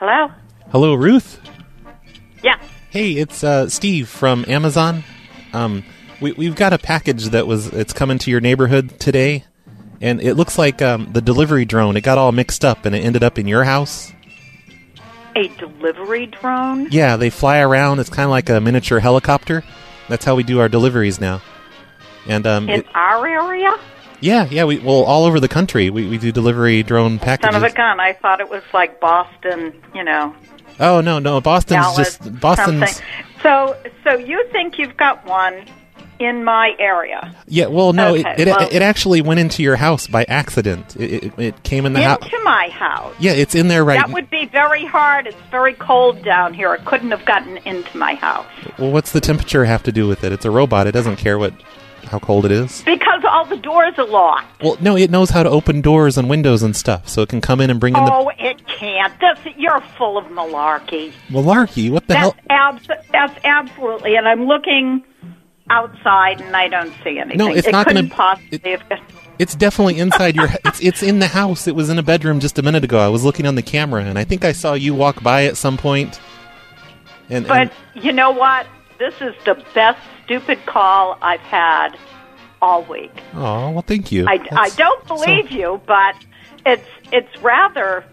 Hello? Hello, Ruth? Yeah. Hey, it's Steve from Amazon. We've got a package it's coming to your neighborhood today, and it looks like the delivery drone, it got all mixed up and it ended up in your house. A delivery drone? Yeah, they fly around. It's kind of like a miniature helicopter. That's how we do our deliveries now. And in our area? Yeah, all over the country we do delivery drone packages. Son of a gun, I thought it was like Boston, Oh, no, Boston's Dallas, just... Boston's... So you think you've got one in my area? Yeah, well, no, okay, it actually went into your house by accident. It came in the house. Into my house? Yeah, it's in there right now. That would be very hard. It's very cold down here. It couldn't have gotten into my house. Well, what's the temperature have to do with it? It's a robot. It doesn't care how cold it is. Because all the doors are locked. Well, no, it knows how to open doors and windows and stuff, so it can come in and bring in Oh, it can't. You're full of malarkey. Malarkey? What the hell? That's absolutely, and I'm looking outside and I don't see anything. No, it's not going to... possibly... It's definitely inside your... It's in the house. It was in a bedroom just a minute ago. I was looking on the camera, and I think I saw you walk by at some point. But you know what? This is the best stupid call I've had all week. Oh, well, thank you. I don't believe you, but it's rather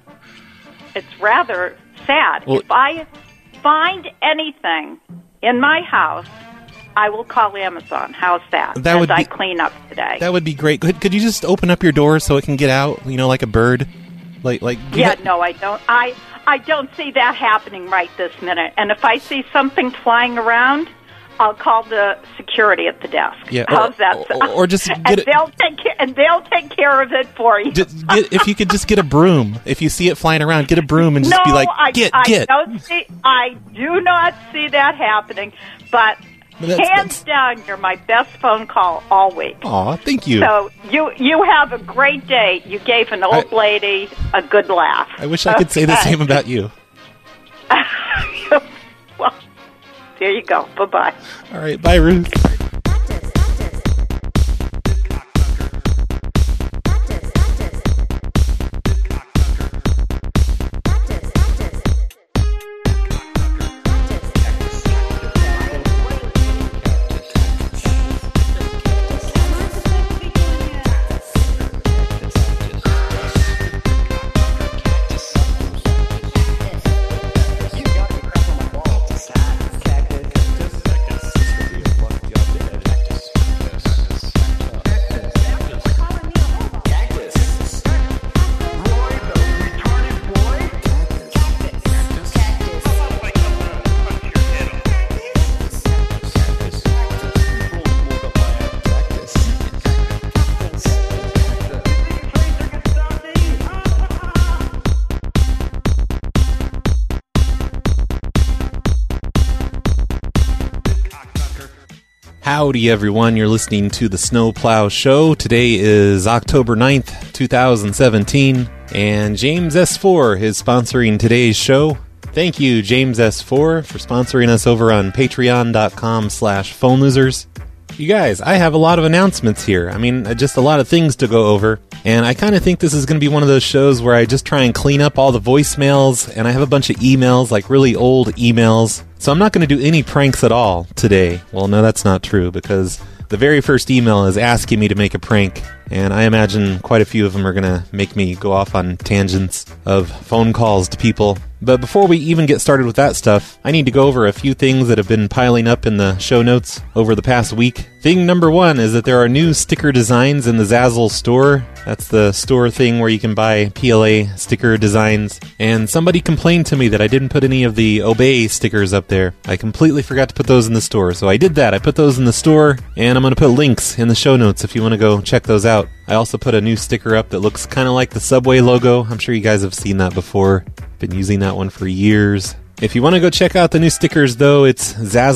sad. Well, if I find anything in my house, I will call Amazon. How's that? I clean up today. That would be great. Could you just open up your door so it can get out? Like a bird, No, I don't. I don't see that happening right this minute. And if I see something flying around, I'll call the security at the desk. Yeah, how's that? Or just get and they'll take care of it for you. If you could just get a broom. If you see it flying around, get a broom and just be like, get. I do not see that happening, but hands down, you're my best phone call all week. Aw, thank you. So you have a great day. You gave an old lady a good laugh. I wish I could say the same about you. Well, there you go. Bye-bye. All right. Bye, Ruth. Howdy, everyone. You're listening to the Snowplow Show. Today is October 9th, 2017, and James S4 is sponsoring today's show. Thank you, James S4, for sponsoring us over on patreon.com/phonelosers. You guys, I have a lot of announcements here. I mean, just a lot of things to go over. And I kind of think this is going to be one of those shows where I just try and clean up all the voicemails, and I have a bunch of emails, like really old emails. So I'm not going to do any pranks at all today. Well, no, that's not true, because the very first email is asking me to make a prank, and I imagine quite a few of them are going to make me go off on tangents of phone calls to people. But before we even get started with that stuff, I need to go over a few things that have been piling up in the show notes over the past week. Thing number one is that there are new sticker designs in the Zazzle store. That's the store thing where you can buy PLA sticker designs. And somebody complained to me that I didn't put any of the Obey stickers up there. I completely forgot to put those in the store. So I did that. I put those in the store, and I'm going to put links in the show notes if you want to go check those out. I also put a new sticker up that looks kind of like the Subway logo. I'm sure you guys have seen that before. Been using that one for years. If you want to go check out the new stickers, though, it's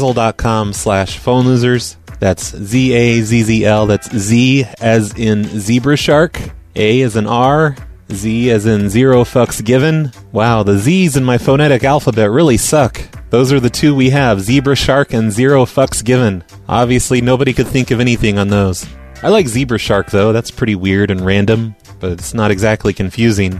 Zazzle.com/phonelosers. That's Z-A-Z-Z-L. That's Z as in zebra shark, A as in R, Z as in zero fucks given. Wow, the Z's in my phonetic alphabet really suck. Those are the two we have, zebra shark and zero fucks given. Obviously, nobody could think of anything on those. I like zebra shark, though. That's pretty weird and random, but it's not exactly confusing. It's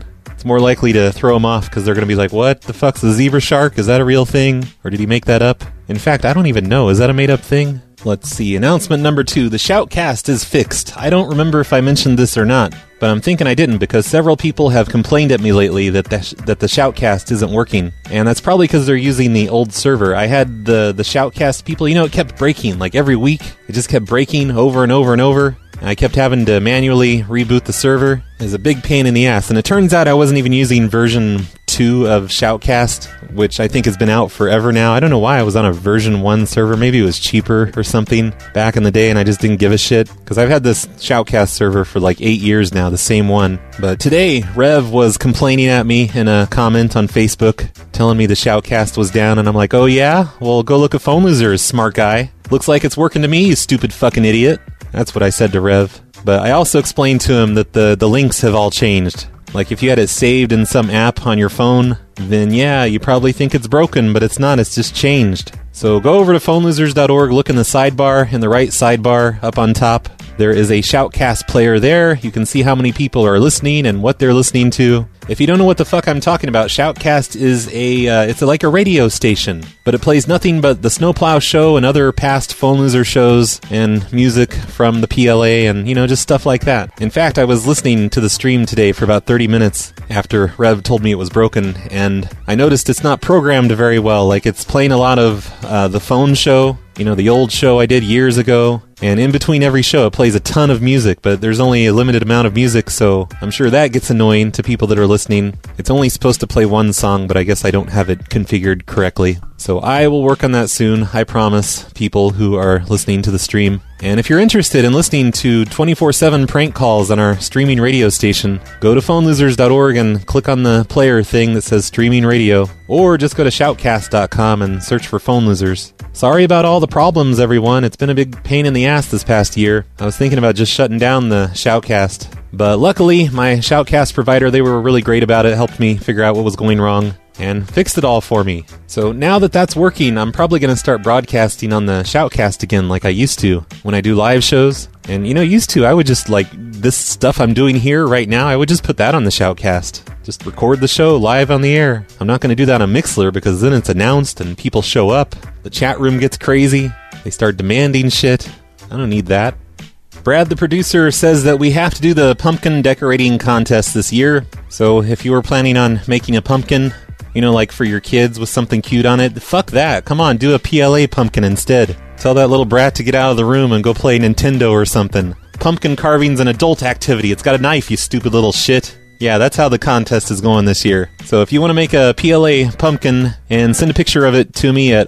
It's more likely to throw them off because they're going to be like, what the fuck's a zebra shark? Is that a real thing? Or did he make that up? In fact, I don't even know. Is that a made-up thing? Let's see. Announcement number 2. The Shoutcast is fixed. I don't remember if I mentioned this or not, but I'm thinking I didn't because several people have complained at me lately that the Shoutcast isn't working. And that's probably because they're using the old server. I had the Shoutcast people, it kept breaking. Like every week, it just kept breaking over and over and over. And I kept having to manually reboot the server. It was a big pain in the ass. And it turns out I wasn't even using version 2 of Shoutcast, which I think has been out forever now. I don't know why I was on a version 1 server. Maybe it was cheaper or something back in the day and I just didn't give a shit. Because I've had this Shoutcast server for like 8 years now, the same one. But today, Rev was complaining at me in a comment on Facebook, telling me the Shoutcast was down. And I'm like, oh yeah? Well, go look at Phone Losers, smart guy. Looks like it's working to me, you stupid fucking idiot. That's what I said to Rev. But I also explained to him that the links have all changed. Like if you had it saved in some app on your phone, then yeah, you probably think it's broken, but it's not, it's just changed. So go over to phonelosers.org, look in the sidebar, in the right sidebar up on top. There is a Shoutcast player there. You can see how many people are listening and what they're listening to. If you don't know what the fuck I'm talking about, Shoutcast is it's like a radio station, but it plays nothing but the Snowplow Show and other past Phone Loser shows and music from the PLA and, just stuff like that. In fact, I was listening to the stream today for about 30 minutes after Rev told me it was broken, and I noticed it's not programmed very well. Like, it's playing a lot of the phone show, the old show I did years ago. And in between every show, it plays a ton of music, but there's only a limited amount of music, so I'm sure that gets annoying to people that are listening. It's only supposed to play one song, but I guess I don't have it configured correctly. So I will work on that soon, I promise, people who are listening to the stream. And if you're interested in listening to 24/7 prank calls on our streaming radio station, go to phonelosers.org and click on the player thing that says streaming radio, or just go to shoutcast.com and search for Phone Losers. Sorry about all the problems, everyone. It's been a big pain in the ass this past year. I was thinking about just shutting down the Shoutcast. But luckily, my Shoutcast provider, they were really great about it, helped me figure out what was going wrong, and fixed it all for me. So now that that's working, I'm probably going to start broadcasting on the Shoutcast again like I used to when I do live shows. And used to, I would just, this stuff I'm doing here right now, I would just put that on the Shoutcast. Just record the show live on the air. I'm not going to do that on Mixlr because then it's announced and people show up. The chat room gets crazy. They start demanding shit. I don't need that. Brad, the producer, says that we have to do the pumpkin decorating contest this year. So if you were planning on making a pumpkin, like for your kids with something cute on it, fuck that. Come on, do a PLA pumpkin instead. Tell that little brat to get out of the room and go play Nintendo or something. Pumpkin carving's an adult activity. It's got a knife, you stupid little shit. Yeah, that's how the contest is going this year. So if you want to make a PLA pumpkin and send a picture of it to me at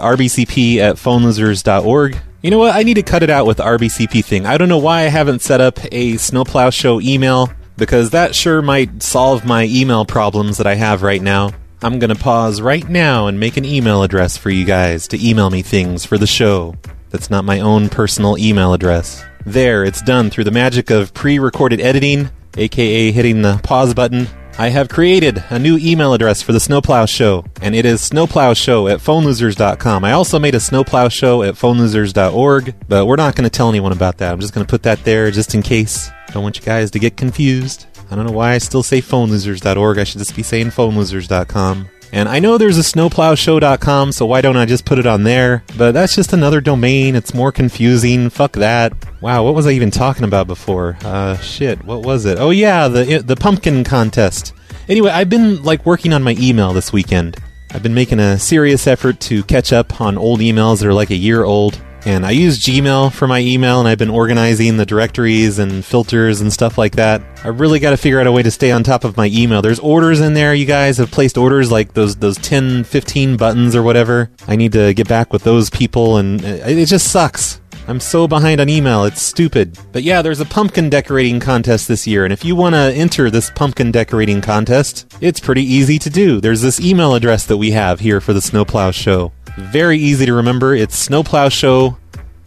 rbcp@phonelosers.org. You know what? I need to cut it out with the RBCP thing. I don't know why I haven't set up a Snowplow Show email, because that sure might solve my email problems that I have right now. I'm going to pause right now and make an email address for you guys to email me things for the show. That's not my own personal email address. There, it's done through the magic of pre-recorded editing, aka hitting the pause button. I have created a new email address for the Snowplow Show, and it is snowplowshow@phonelosers.com. I also made a Snowplow Show at phonelosers.org, but we're not going to tell anyone about that. I'm just going to put that there just in case. Don't want you guys to get confused. I don't know why I still say phonelosers.org. I should just be saying phonelosers.com. And I know there's a snowplowshow.com, so why don't I just put it on there? But that's just another domain. It's more confusing. Fuck that. Wow, what was I even talking about before? Shit, what was it? Oh yeah, the pumpkin contest. Anyway, I've been working on my email this weekend. I've been making a serious effort to catch up on old emails that are like a year old. And I use Gmail for my email, and I've been organizing the directories and filters and stuff like that. I really got to figure out a way to stay on top of my email. There's orders in there. You guys have placed orders like those 10, 15 buttons or whatever. I need to get back with those people, and it just sucks. I'm so behind on email, it's stupid. But yeah, there's a pumpkin decorating contest this year, and if you want to enter this pumpkin decorating contest, it's pretty easy to do. There's this email address that we have here for the Snowplow Show. Very easy to remember. It's Snowplow Show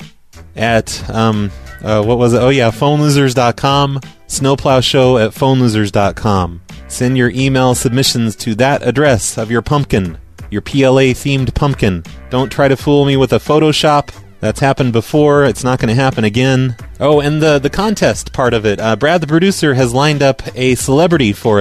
at, what was it? Oh yeah, phonelosers.com. Snowplow Show at phonelosers.com. Send your email submissions to that address of your pumpkin, your PLA-themed pumpkin. Don't try to fool me with a Photoshop. That's happened before. It's not going to happen again. Oh, and the contest part of it. Brad, the producer, has lined up a celebrity for us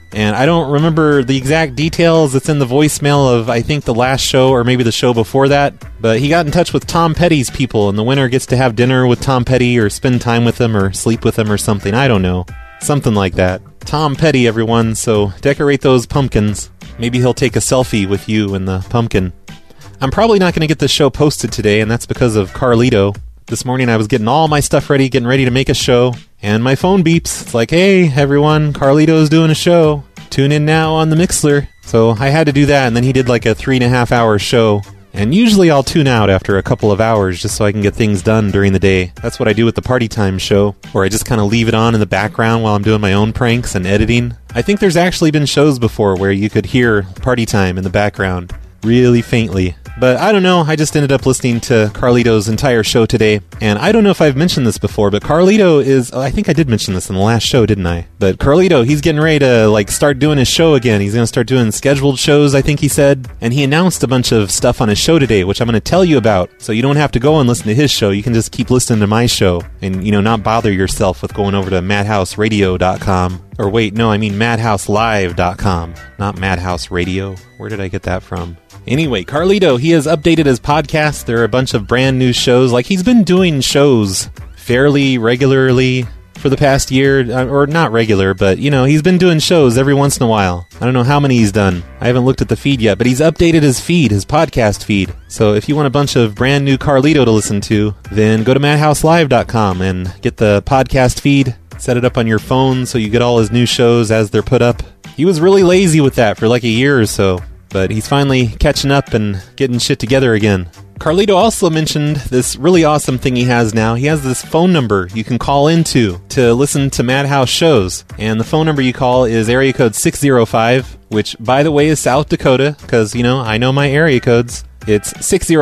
and I don't remember the exact details. It's in the voicemail of, I think, the last show or maybe the show before that. But he got in touch with Tom Petty's people, and the winner gets to have dinner with Tom Petty or spend time with him or sleep with him or something. I don't know. Something like that. Tom Petty, everyone, so decorate those pumpkins. Maybe he'll take a selfie with you and the pumpkin. I'm probably not going to get this show posted today, and that's because of Carlito. This morning I was getting all my stuff ready, getting ready to make a show, and my phone beeps. It's like, hey, everyone, Carlito's doing a show. Tune in now on the Mixler. So I had to do that, and then he did like a 3.5 hour show. And usually I'll tune out after a couple of hours just so I can get things done during the day. That's what I do with the Party Time show, where I just kind of leave it on in the background while I'm doing my own pranks and editing. I think there's actually been shows before where you could hear Party Time in the background, really faintly. But I don't know, I just ended up listening to Carlito's entire show today, and I don't know if I've mentioned this before, but Carlito is, I think I did mention this in the last show, didn't I? But Carlito, he's getting ready to, start doing his show again. He's going to start doing scheduled shows, I think he said, and he announced a bunch of stuff on his show today, which I'm going to tell you about, so you don't have to go and listen to his show. You can just keep listening to my show, and, not bother yourself with going over to madhouseradio.com. Or wait, no, I mean madhouselive.com, not Madhouse Radio. Where did I get that from? Anyway, Carlito, he has updated his podcast. There are a bunch of brand new shows. He's been doing shows fairly regularly for the past year, or not regular, but, he's been doing shows every once in a while. I don't know how many he's done. I haven't looked at the feed yet, but he's updated his feed, his podcast feed. So if you want a bunch of brand new Carlito to listen to, then go to madhouselive.com and get the podcast feed. Set it up on your phone so you get all his new shows as they're put up. He was really lazy with that for a year or so, but he's finally catching up and getting shit together again. Carlito also mentioned this really awesome thing he has now. He has this phone number you can call into to listen to Madhouse shows. And the phone number you call is area code 605, which, by the way, is South Dakota, because, I know my area codes. It's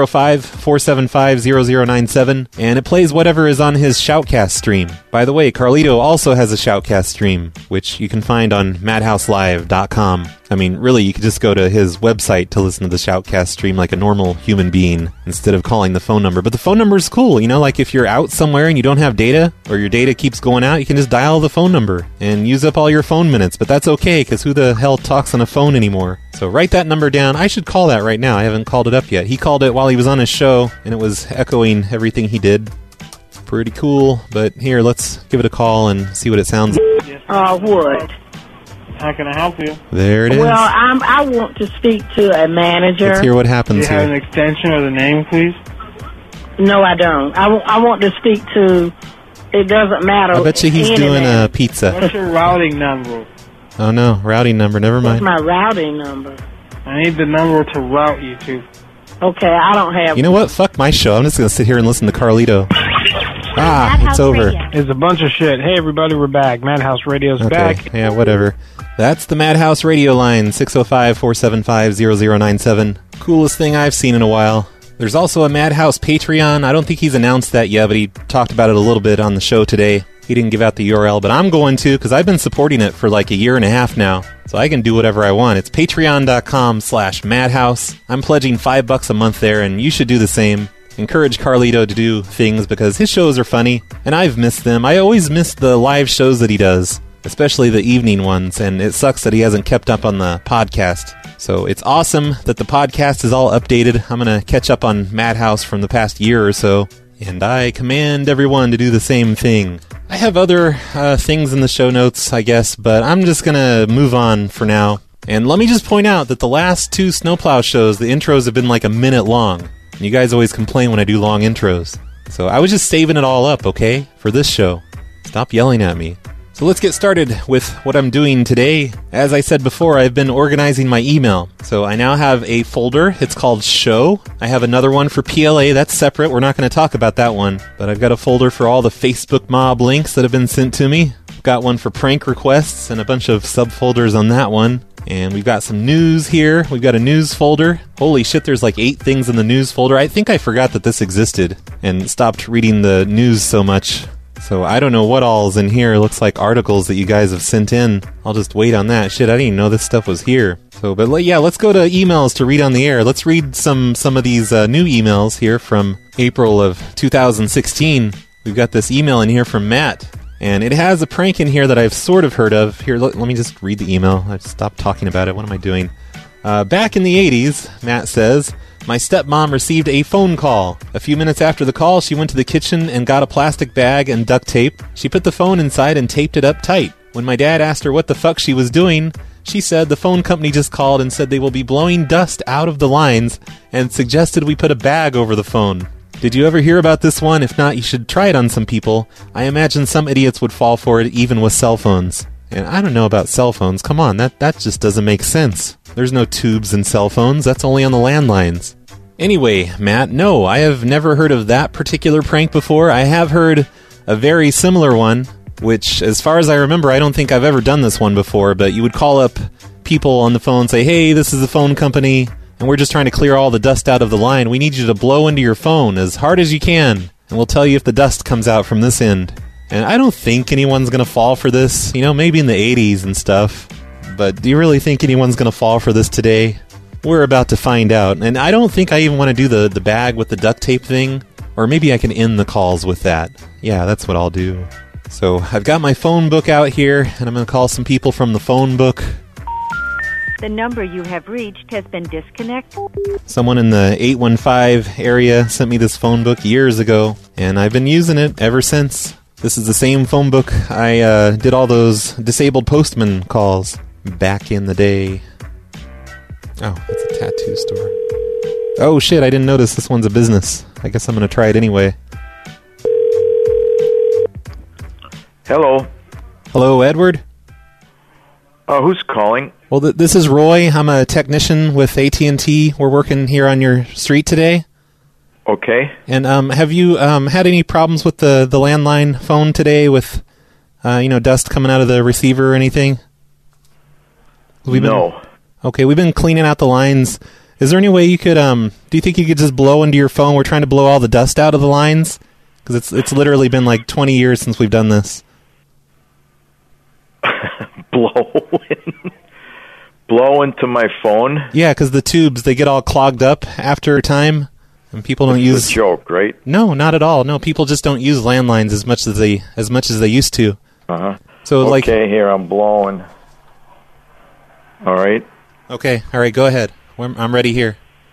605-475-0097, and it plays whatever is on his Shoutcast stream. By the way, Carlito also has a Shoutcast stream, which you can find on madhouselive.com. I mean, really, you could just go to his website to listen to the Shoutcast stream like a normal human being instead of calling the phone number. But the phone number is cool, if you're out somewhere and you don't have data, or your data keeps going out, you can just dial the phone number and use up all your phone minutes. But that's okay, because who the hell talks on a phone anymore? So write that number down. I should call that right now. I haven't called it up yet. He called it while he was on his show, and it was echoing everything he did. Pretty cool. But here, let's give it a call and see what it sounds like. What? How can I help you? There it is. Well, I want to speak to a manager. Let's hear what happens here. Do you have here. an extension or the name, please? No, I don't. I want to speak to, it doesn't matter. I bet you he's doing a pizza. What's your routing number? Oh, no. Routing number. Never mind. What's my routing number? I need the number to route you to. Okay, I don't have... You know what? Fuck my show. I'm just going to sit here and listen to Carlito. It's over. Radio. It's a bunch of shit. Hey, everybody, we're back. Madhouse Radio's back. Yeah, whatever. That's the Madhouse Radio line, 605-475-0097. Coolest thing I've seen in a while. There's also a Madhouse Patreon. I don't think he's announced that yet, but he talked about it a little bit on the show today. He didn't give out the URL, but I'm going to, because I've been supporting it for a year and a half now. So I can do whatever I want. It's patreon.com/madhouse. I'm pledging $5 a month there, and you should do the same. Encourage Carlito to do things because his shows are funny, and I've missed them. I always miss the live shows that he does, especially the evening ones, and it sucks that he hasn't kept up on the podcast. So it's awesome that the podcast is all updated. I'm going to catch up on Madhouse from the past year or so, and I command everyone to do the same thing. I have other things in the show notes, I guess, but I'm just going to move on for now. And let me just point out that the last 2 Snowplow shows, the intros have been a minute long. And you guys always complain when I do long intros. So I was just saving it all up, okay, for this show. Stop yelling at me. So let's get started with what I'm doing today. As I said before, I've been organizing my email. So I now have a folder. It's called Show. I have another one for PLA. That's separate. We're not going to talk about that one. But I've got a folder for all the Facebook mob links that have been sent to me. I've got one for prank requests and a bunch of subfolders on that one. And we've got some news here. We've got a news folder. Holy shit, there's 8 things in the news folder. I think I forgot that this existed and stopped reading the news so much. So I don't know what all's in here. It looks like articles that you guys have sent in. I'll just wait on that. Shit, I didn't even know this stuff was here. So, but yeah, let's go to emails to read on the air. Let's read some of these new emails here from April of 2016. We've got this email in here from Matt. And it has a prank in here that I've sort of heard of. Here, let me just read the email. I've stopped talking about it. What am I doing? Back in the 80s, Matt says, my stepmom received a phone call. A few minutes after the call, she went to the kitchen and got a plastic bag and duct tape. She put the phone inside and taped it up tight. When my dad asked her what the fuck she was doing, she said the phone company just called and said they will be blowing dust out of the lines and suggested we put a bag over the phone. Did you ever hear about this one? If not, you should try it on some people. I imagine some idiots would fall for it even with cell phones. And I don't know about cell phones. Come on, that just doesn't make sense. There's no tubes in cell phones. That's only on the landlines. Anyway, Matt, no, I have never heard of that particular prank before. I have heard a very similar one, which, as far as I remember, I don't think I've ever done this one before, but you would call up people on the phone and say, hey, this is the phone company, and we're just trying to clear all the dust out of the line. We need you to blow into your phone as hard as you can, and we'll tell you if the dust comes out from this end. And I don't think anyone's going to fall for this, maybe in the 80s and stuff. But do you really think anyone's going to fall for this today? We're about to find out. And I don't think I even want to do the bag with the duct tape thing. Or maybe I can end the calls with that. Yeah, that's what I'll do. So I've got my phone book out here, and I'm going to call some people from the phone book. The number you have reached has been disconnected. Someone in the 815 area sent me this phone book years ago, and I've been using it ever since. This is the same phone book I did all those disabled postman calls back in the day. Oh, it's a tattoo store. Oh shit, I didn't notice this one's a business. I guess I'm going to try it anyway. Hello. Hello, Edward? Who's calling? Well, this is Roy. I'm a technician with AT&T. We're working here on your street today. Okay. And have you had any problems with the landline phone today with, dust coming out of the receiver or anything? No. Okay, we've been cleaning out the lines. Is there any way you could, do you think you could just blow into your phone? We're trying to blow all the dust out of the lines. Because it's literally been like 20 years since we've done this. Blow into my phone? Yeah, because the tubes, they get all clogged up after a time. And people don't use... It's a joke, right? No, not at all. No, people just don't use landlines as much as they used to. Uh-huh. So, okay, here, I'm blowing. All right. Okay, all right, go ahead. I'm ready here.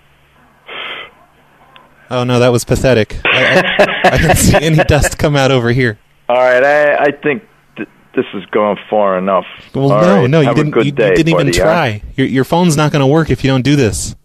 Oh, no, that was pathetic. I didn't see any dust come out over here. All right, I think this is going far enough. Well, all no, right. no, you Have didn't, a good day, you didn't even buddy, try. Huh? Your phone's not going to work if you don't do this.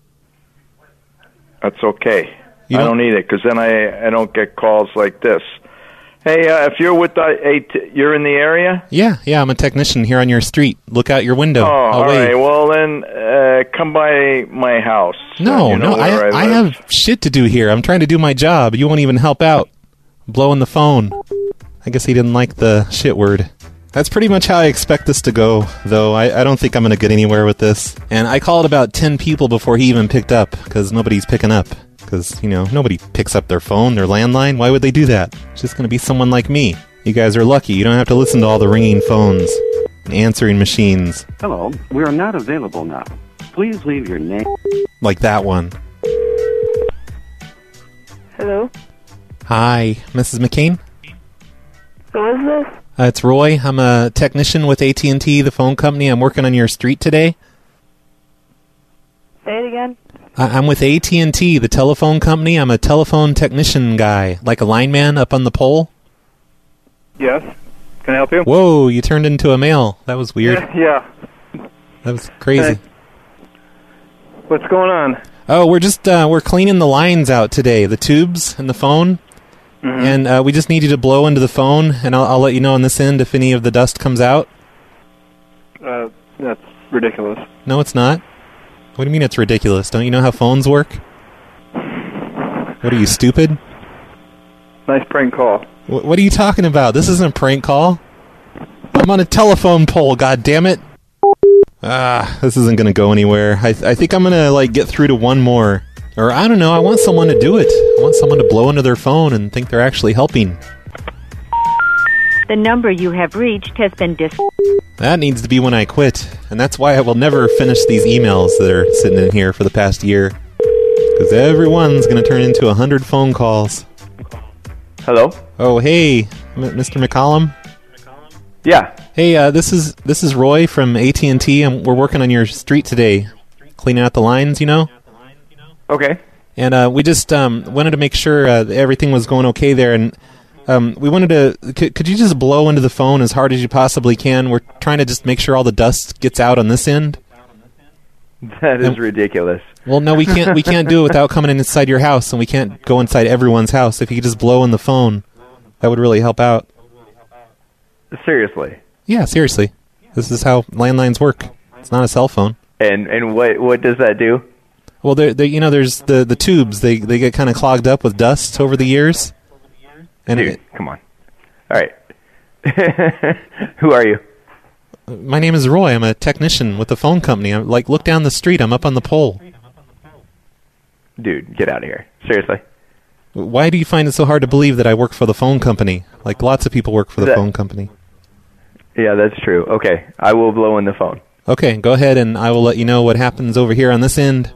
That's okay. I don't need it, because then I don't get calls like this. Hey, if you're with you're in the area? Yeah, I'm a technician here on your street. Look out your window. Oh, all wait. right. Well, then come by my house. No, I have shit to do here. I'm trying to do my job. You won't even help out. Blowing the phone. I guess he didn't like the shit word. That's pretty much how I expect this to go, though. I don't think I'm going to get anywhere with this. And I called about 10 people before he even picked up, because nobody's picking up. Because, nobody picks up their phone, their landline. Why would they do that? It's just going to be someone like me. You guys are lucky. You don't have to listen to all the ringing phones and answering machines. Hello, we are not available now. Please leave your name. Like that one. Hello? Hi, Mrs. McCain? Who is this? It's Roy. I'm a technician with AT&T, the phone company. I'm working on your street today. Say it again. I'm with AT&T, the telephone company. I'm a telephone technician guy, like a lineman up on the pole. Yes. Can I help you? Whoa, you turned into a male. That was weird. Yeah. That was crazy. Hey. What's going on? Oh, we're cleaning the lines out today, the tubes and the phone. Mm-hmm. And we just need you to blow into the phone, and I'll let you know on this end if any of the dust comes out. That's ridiculous. No, it's not. What do you mean it's ridiculous? Don't you know how phones work? What are you, stupid? Nice prank call. What are you talking about? This isn't a prank call. I'm on a telephone pole, goddammit. This isn't going to go anywhere. I think I'm going to get through to one more. Or I don't know, I want someone to do it. I want someone to blow into their phone and think they're actually helping. The number you have reached has been That needs to be when I quit. And that's why I will never finish these emails that are sitting in here for the past year. Because everyone's going to turn into 100 phone calls. Hello? Oh, hey, Mr. McCollum? Yeah. Hey, this is Roy from AT&T, and we're working on your street today, cleaning out the lines, you know? Okay. And we just wanted to make sure everything was going okay there, and we wanted to... Could you just blow into the phone as hard as you possibly can? We're trying to just make sure all the dust gets out on this end. That is ridiculous. Well, no, we can't do it without coming inside your house, and we can't go inside everyone's house. If you could just blow in the phone, that would really help out. Seriously? Yeah, seriously. This is how landlines work. It's not a cell phone. And what does that do? Well, there's the tubes. They get kind of clogged up with dust over the years. And Dude, come on. All right. Who are you? My name is Roy. I'm a technician with the phone company. I'm look down the street. I'm up on the pole. Dude, get out of here. Seriously. Why do you find it so hard to believe that I work for the phone company? Lots of people work for the phone company. Yeah, that's true. Okay, I will blow in the phone. Okay, go ahead, and I will let you know what happens over here on this end.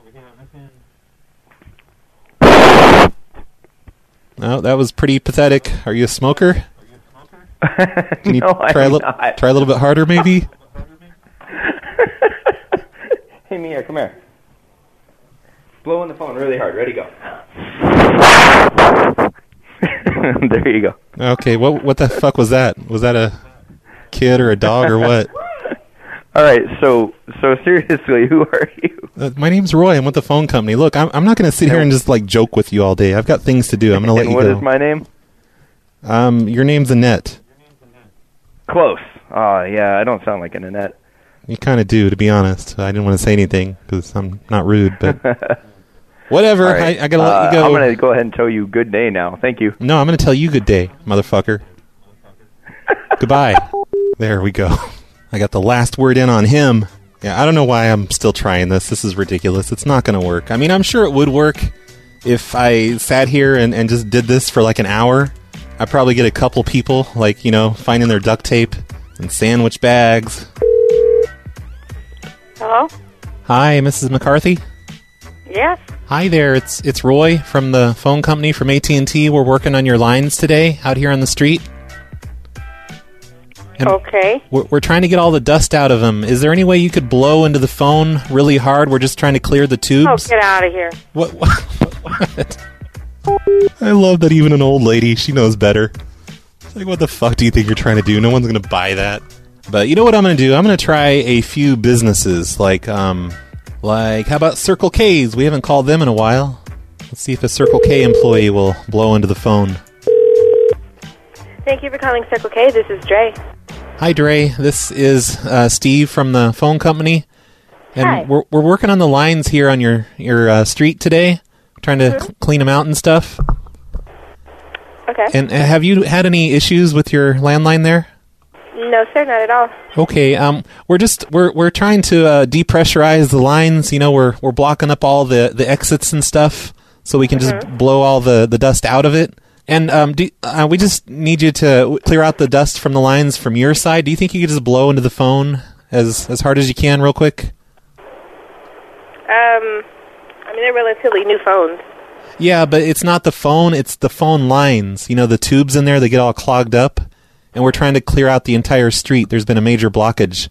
Oh, that was pretty pathetic. Are you a smoker? Can you try a little bit harder, maybe? Hey, Mia, come here. Blow in the phone really hard. Ready, go. There you go. Okay, what the fuck was that? Was that a kid or a dog or what? All right, so seriously, who are you? My name's Roy. I'm with the phone company. Look, I'm not going to sit here and just joke with you all day. I've got things to do. I'm going to let you go. And what is my name? Your name's Annette. Close. Yeah, I don't sound like an Annette. You kind of do, to be honest. I didn't want to say anything because I'm not rude, but whatever. Right. I got to let you go. I'm going to go ahead and tell you good day now. Thank you. No, I'm going to tell you good day, motherfucker. Goodbye. There we go. I got the last word in on him. Yeah, I don't know why I'm still trying this. This is ridiculous. It's not going to work. I mean, I'm sure it would work if I sat here and just did this for an hour. I'd probably get a couple people, finding their duct tape and sandwich bags. Hello? Hi, Mrs. McCarthy? Yes? Hi there. It's Roy from the phone company from AT&T. We're working on your lines today out here on the street. And okay. We're trying to get all the dust out of them. Is there any way you could blow into the phone really hard? We're just trying to clear the tubes. Oh, get out of here. What? I love that even an old lady, she knows better. It's what the fuck do you think you're trying to do? No one's going to buy that. But you know what I'm going to do? I'm going to try a few businesses, how about Circle K's? We haven't called them in a while. Let's see if a Circle K employee will blow into the phone. Thank you for calling Circle K. This is Dre. Hi, Dre. This is Steve from the phone company. And Hi. We're working on the lines here on your street today, trying to clean them out and stuff. Okay. And have you had any issues with your landline there? No, sir, not at all. Okay. We're trying to depressurize the lines. We're blocking up all the exits and stuff, so we can just blow all the dust out of it. And we just need you to clear out the dust from the lines from your side. Do you think you could just blow into the phone as hard as you can real quick? They're relatively new phones. Yeah, but it's not the phone, it's the phone lines. The tubes in there, they get all clogged up. And we're trying to clear out the entire street. There's been a major blockage.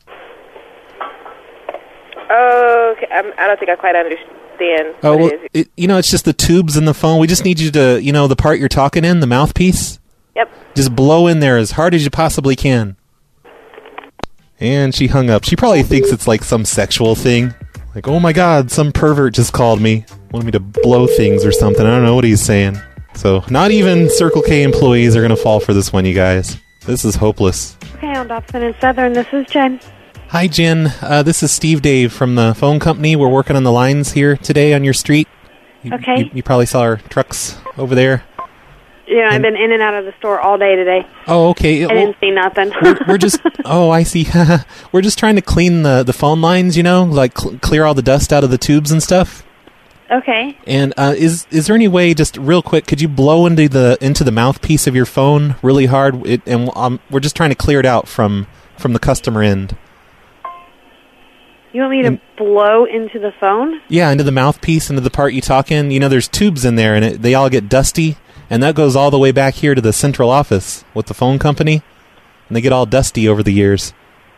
Okay, I don't think I quite understand what it is. It's just the tubes in the phone. We just need you to, the part you're talking in, the mouthpiece. Yep. Just blow in there as hard as you possibly can. And she hung up. She probably thinks it's some sexual thing. Oh my God, some pervert just called me. Wanted me to blow things or something. I don't know what he's saying. So, not even Circle K employees are going to fall for this one, you guys. This is hopeless. Okay, on Dobson and Southern, this is Jen. Hi, Jen. This is Steve Dave from the phone company. We're working on the lines here today on your street. Okay. You probably saw our trucks over there. Yeah, I've been in and out of the store all day today. Oh, okay. I didn't see nothing. we're just... Oh, I see. We're just trying to clean the phone lines, clear all the dust out of the tubes and stuff. Okay. And is there any way, just real quick, could you blow into the mouthpiece of your phone really hard? We're just trying to clear it out from the customer end. You want me to blow into the phone? Yeah, into the mouthpiece, into the part you talk in. You know, there's tubes in there, and they all get dusty, and that goes all the way back here to the central office with the phone company, and they get all dusty over the years.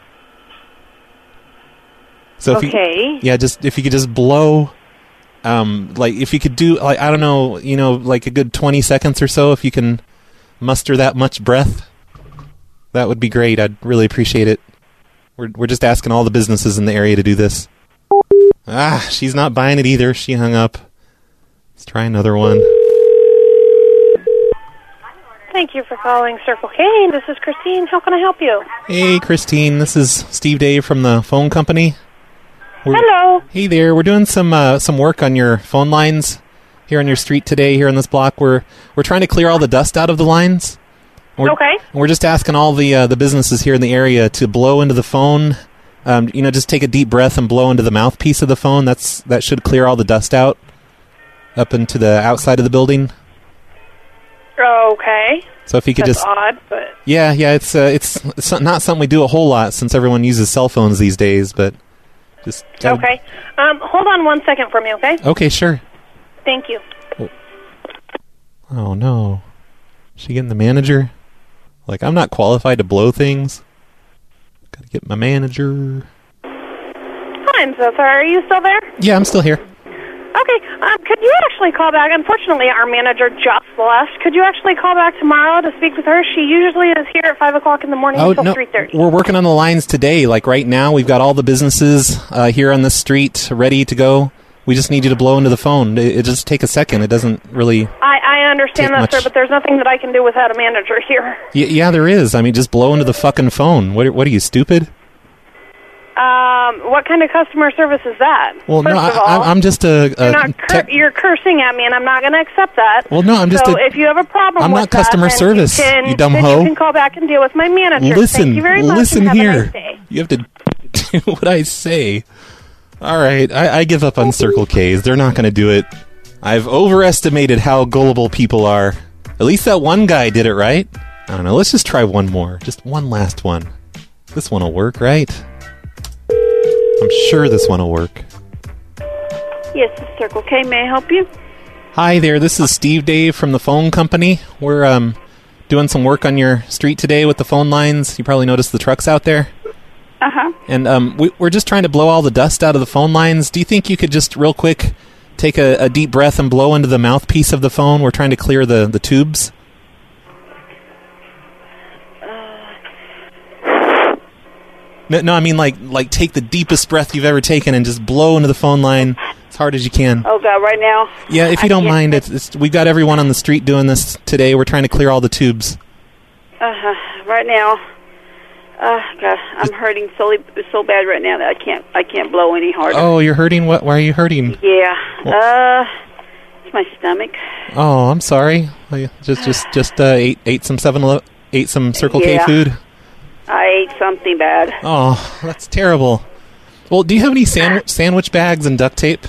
So if if you could just blow, like if you could do, like, I don't know, you know, like a good 20 seconds or so, if you can muster that much breath, that would be great. I'd really appreciate it. We're just asking all the businesses in the area to do this. She's not buying it either. She hung up. Let's try another one. Thank you for calling Circle K. This is Christine. How can I help you? Hey, Christine. This is Steve Dave from the phone company. Hello. Hey there. We're doing some work on your phone lines here on your street today, here on this block. We're trying to clear all the dust out of the lines. We're just asking all the businesses here in the area to blow into the phone. You know, just take a deep breath and blow into the mouthpiece of the phone. That should clear all the dust out up into the outside of the building. Okay. So if you could That's odd, but yeah, it's not something we do a whole lot since everyone uses cell phones these days. But just okay. Hold on 1 second for me, okay? Okay, sure. Thank you. Oh no, is she getting the manager? Like, I'm not qualified to blow things. Gotta get my manager. Hi, I'm so sorry. Are you still there? Yeah, I'm still here. Okay. Could you actually call back? Unfortunately, our manager just left. Could you actually call back tomorrow to speak with her? She usually is here at 5 o'clock in the morning until 3:30. We're working on the lines today. Like, right now, we've got all the businesses here on the street ready to go. We just need you to blow into the phone. It just take a second. It doesn't really... I understand that, sir, but there's nothing that I can do without a manager here. Yeah, there is. I mean, just blow into the fucking phone. What are you, stupid? What kind of customer service is that? Well, First no, of all, I'm just a... you're cursing at me, and I'm not going to accept that. Well, no, I'm just So if you have a problem I'm with not customer that, service, you dumb then hoe. you can call back and deal with my manager. Listen, Thank you very much, listen and have here. a nice day. You have to do what I say. All right, I give up on Circle K's. They're not going to do it. I've overestimated how gullible people are. At least that one guy did it right. I don't know. Let's just try one more. Just one last one. This one will work, right? I'm sure this one will work. Yes, this is Circle K. May I help you? Hi there. This is Steve Dave from the phone company. We're doing some work on your street today with the phone lines. You probably noticed the trucks out there. Uh-huh. And we're just trying to blow all the dust out of the phone lines. Do you think you could just real quick take a deep breath and blow into the mouthpiece of the phone? We're trying to clear the tubes. No, I mean like take the deepest breath you've ever taken and just blow into the phone line as hard as you can. Oh, God, right now? Yeah, if you don't mind, we've got everyone on the street doing this today. We're trying to clear all the tubes. Right now. God, I'm hurting so bad right now that I can't blow any harder. Oh, you're hurting? Why are you hurting? Yeah. It's my stomach. Oh, I'm sorry. Just ate some Circle K food. I ate something bad. Oh, that's terrible. Well, do you have any sandwich bags and duct tape?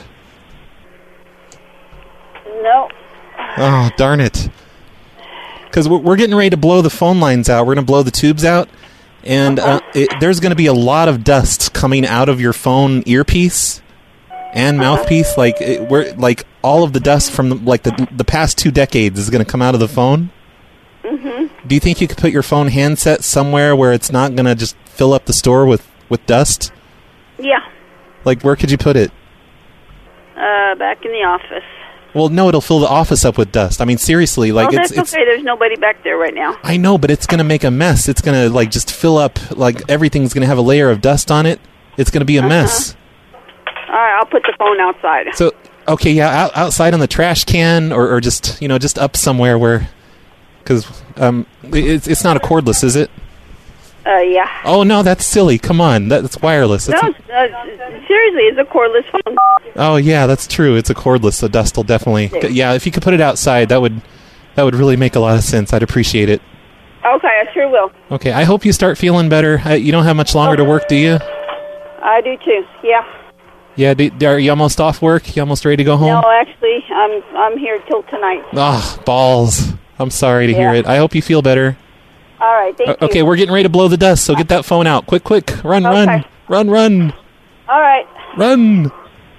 No. Oh, darn it. Because we're getting ready to blow the phone lines out. We're going to blow the tubes out. And there's going to be a lot of dust coming out of your phone earpiece and mouthpiece. Like all of the dust from the past 2 decades is going to come out of the phone. Mm-hmm. Do you think you could put your phone handset somewhere where it's not going to just fill up the store with dust? Yeah. Like, where could you put it? Back in the office. Well, no, it'll fill the office up with dust. I mean, seriously, like that's okay. There's nobody back there right now. I know, but it's going to make a mess. It's going to just fill up, everything's going to have a layer of dust on it. It's going to be a mess. All right, I'll put the phone outside. So, okay, yeah, outside on the trash can or just, just up somewhere where, because it's not a cordless, is it? Yeah. Oh, no, that's silly. Come on, that's wireless. Seriously, it's a cordless phone. Oh, yeah, that's true. It's a cordless, so dust will definitely... Yeah, if you could put it outside, that would really make a lot of sense. I'd appreciate it. Okay, I sure will. Okay, I hope you start feeling better. You don't have much longer to work, do you? I do, too, yeah. Yeah, are you almost off work? You almost ready to go home? No, actually, I'm here till tonight. Oh, balls. I'm sorry to hear it. I hope you feel better. All right, thank you. Okay, we're getting ready to blow the dust, so get that phone out. Quick. Run. All All right. Run.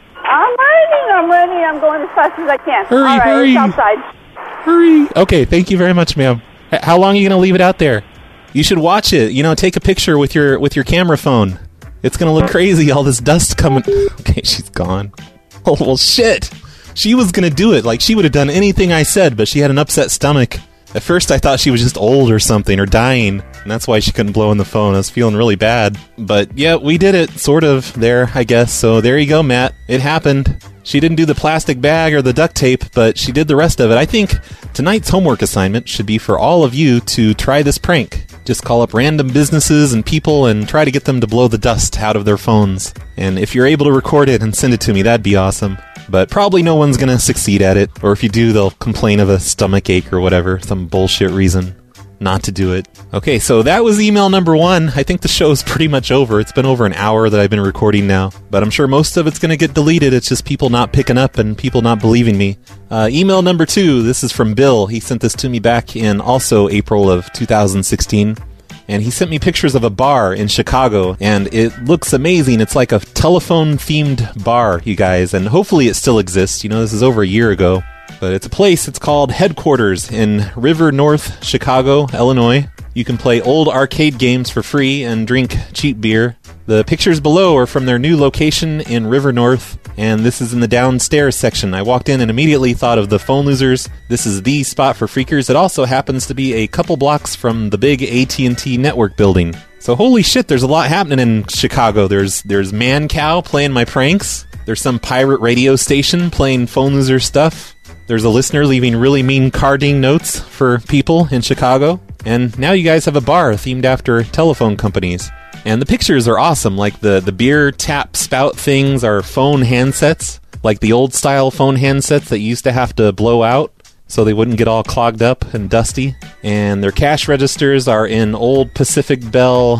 I'm ready. I'm going as fast as I can. Hurry, all right, hurry. It's outside. Hurry. Okay, thank you very much, ma'am. How long are you going to leave it out there? You should watch it. Take a picture with your camera phone. It's going to look crazy, all this dust coming. Okay, she's gone. Oh, well, shit. She was going to do it. Like, she would have done anything I said, but she had an upset stomach. At first, I thought she was just old or something, or dying, and that's why she couldn't blow in the phone. I was feeling really bad. But, yeah, we did it, sort of, there, I guess. So, there you go, Matt. It happened. She didn't do the plastic bag or the duct tape, but she did the rest of it. I think tonight's homework assignment should be for all of you to try this prank. Just call up random businesses and people and try to get them to blow the dust out of their phones. And if you're able to record it and send it to me, that'd be awesome. But probably no one's going to succeed at it. Or if you do, they'll complain of a stomach ache or whatever. Some bullshit reason not to do it. Okay, so that was email number 1. I think the show's pretty much over. It's been over an hour that I've been recording now. But I'm sure most of it's going to get deleted. It's just people not picking up and people not believing me. Email number 2, this is from Bill. He sent this to me back in also April of 2016. And he sent me pictures of a bar in Chicago, and it looks amazing. It's like a telephone-themed bar, you guys, and hopefully it still exists. This is over a year ago. But it's a place, it's called Headquarters in River North, Chicago, Illinois. You can play old arcade games for free and drink cheap beer. The pictures below are from their new location in River North, and this is in the downstairs section. I walked in and immediately thought of the Phone Losers. This is the spot for freakers. It also happens to be a couple blocks from the big AT&T network building. So holy shit, there's a lot happening in Chicago. There's Man Cow playing my pranks. There's some pirate radio station playing Phone Loser stuff. There's a listener leaving really mean carding notes for people in Chicago. And now you guys have a bar themed after telephone companies. And the pictures are awesome. Like the beer tap spout things are phone handsets. Like the old style phone handsets that you used to have to blow out so they wouldn't get all clogged up and dusty. And their cash registers are in old Pacific Bell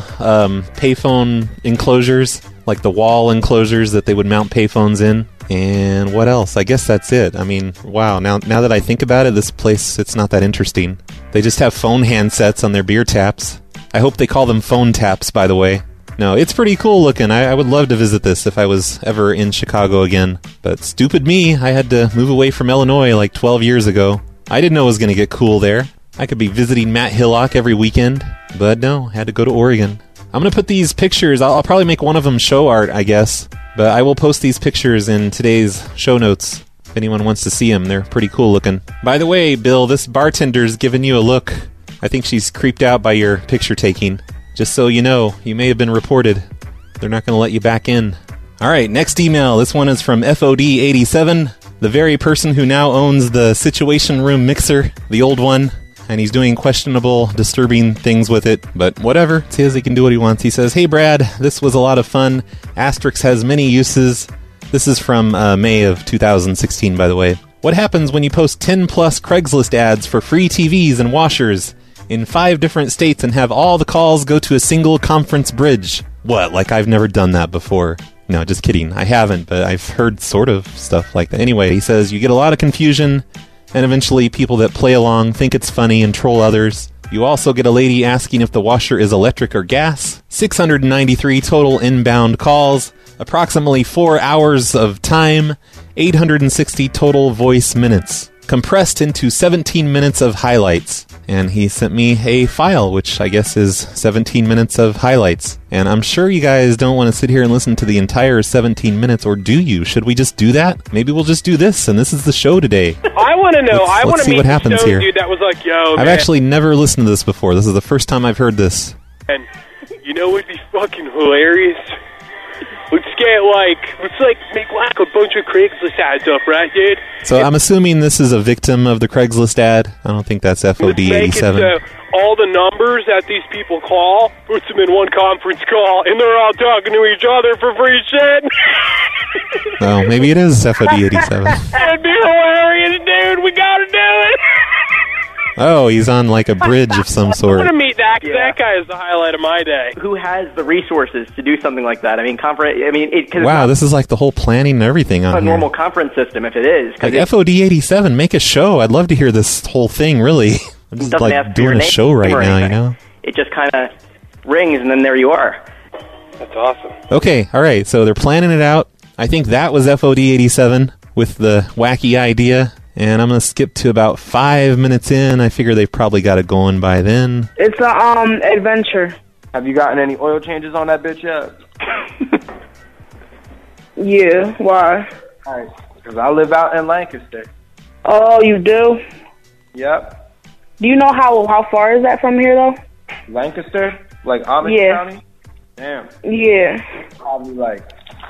payphone enclosures. Like the wall enclosures that they would mount payphones in. And what else? I guess that's it. I mean, wow, now that I think about it, this place, it's not that interesting. They just have phone handsets on their beer taps. I hope they call them phone taps, by the way. No, it's pretty cool looking. I would love to visit this if I was ever in Chicago again. But stupid me, I had to move away from Illinois like 12 years ago. I didn't know it was going to get cool there. I could be visiting Matt Hillock every weekend. But no, I had to go to Oregon. I'm going to put these pictures, I'll probably make one of them show art, I guess. But I will post these pictures in today's show notes if anyone wants to see them. They're pretty cool looking. By the way, Bill, this bartender's giving you a look. I think she's creeped out by your picture taking. Just so you know, you may have been reported. They're not going to let you back in. All right, next email. This one is from FOD87, the very person who now owns the Situation Room mixer, the old one. And he's doing questionable, disturbing things with it. But whatever, it's his, he can do what he wants. He says, "Hey Brad, this was a lot of fun. Asterisk has many uses." This is from May of 2016, by the way. "What happens when you post 10 plus Craigslist ads for free TVs and washers in 5 different states and have all the calls go to a single conference bridge?" What, like I've never done that before? No, just kidding. I haven't, but I've heard sort of stuff like that. Anyway, he says, "You get a lot of confusion, and eventually people that play along think it's funny and troll others. You also get a lady asking if the washer is electric or gas. 693 total inbound calls, approximately 4 hours of time, 860 total voice minutes, compressed into 17 minutes of highlights." And he sent me a file, which I guess is 17 minutes of highlights. And I'm sure you guys don't want to sit here and listen to the entire 17 minutes, or do you? Should we just do that? Maybe we'll just do this, and this is the show today. I want to know. I want to meet what happens here. Dude that was like, "Yo, I've actually never listened to this before. This is the first time I've heard this. And you know what would be fucking hilarious? Let's make like a bunch of Craigslist ads up, right, dude? So I'm assuming this is a victim of the Craigslist ad. I don't think that's FOD87. Let's make it so all the numbers that these people call, puts them in one conference call, and they're all talking to each other for free shit. Oh, maybe it is FOD87. That'd be hilarious, dude. We gotta do it. Oh, he's on like a bridge of some sort. I want to meet that. Yeah. That guy is the highlight of my day. Who has the resources to do something like that? I mean, wow, this is like the whole planning and everything on a normal conference system. If it is, like FOD87, make a show. I'd love to hear this whole thing. Really, I'm just like doing a show right now. You know, it just kind of rings, and then there you are. That's awesome. Okay, all right, so they're planning it out. I think that was FOD87 with the wacky idea, and I'm going to skip to about 5 minutes in. I figure they've probably got it going by then. It's a adventure. Have you gotten any oil changes on that bitch yet? Yeah, why? Alright, because I live out in Lancaster. Oh, you do? Yep. Do you know how far is that from here, though? Lancaster? Like Amish County? Damn. Yeah. Probably like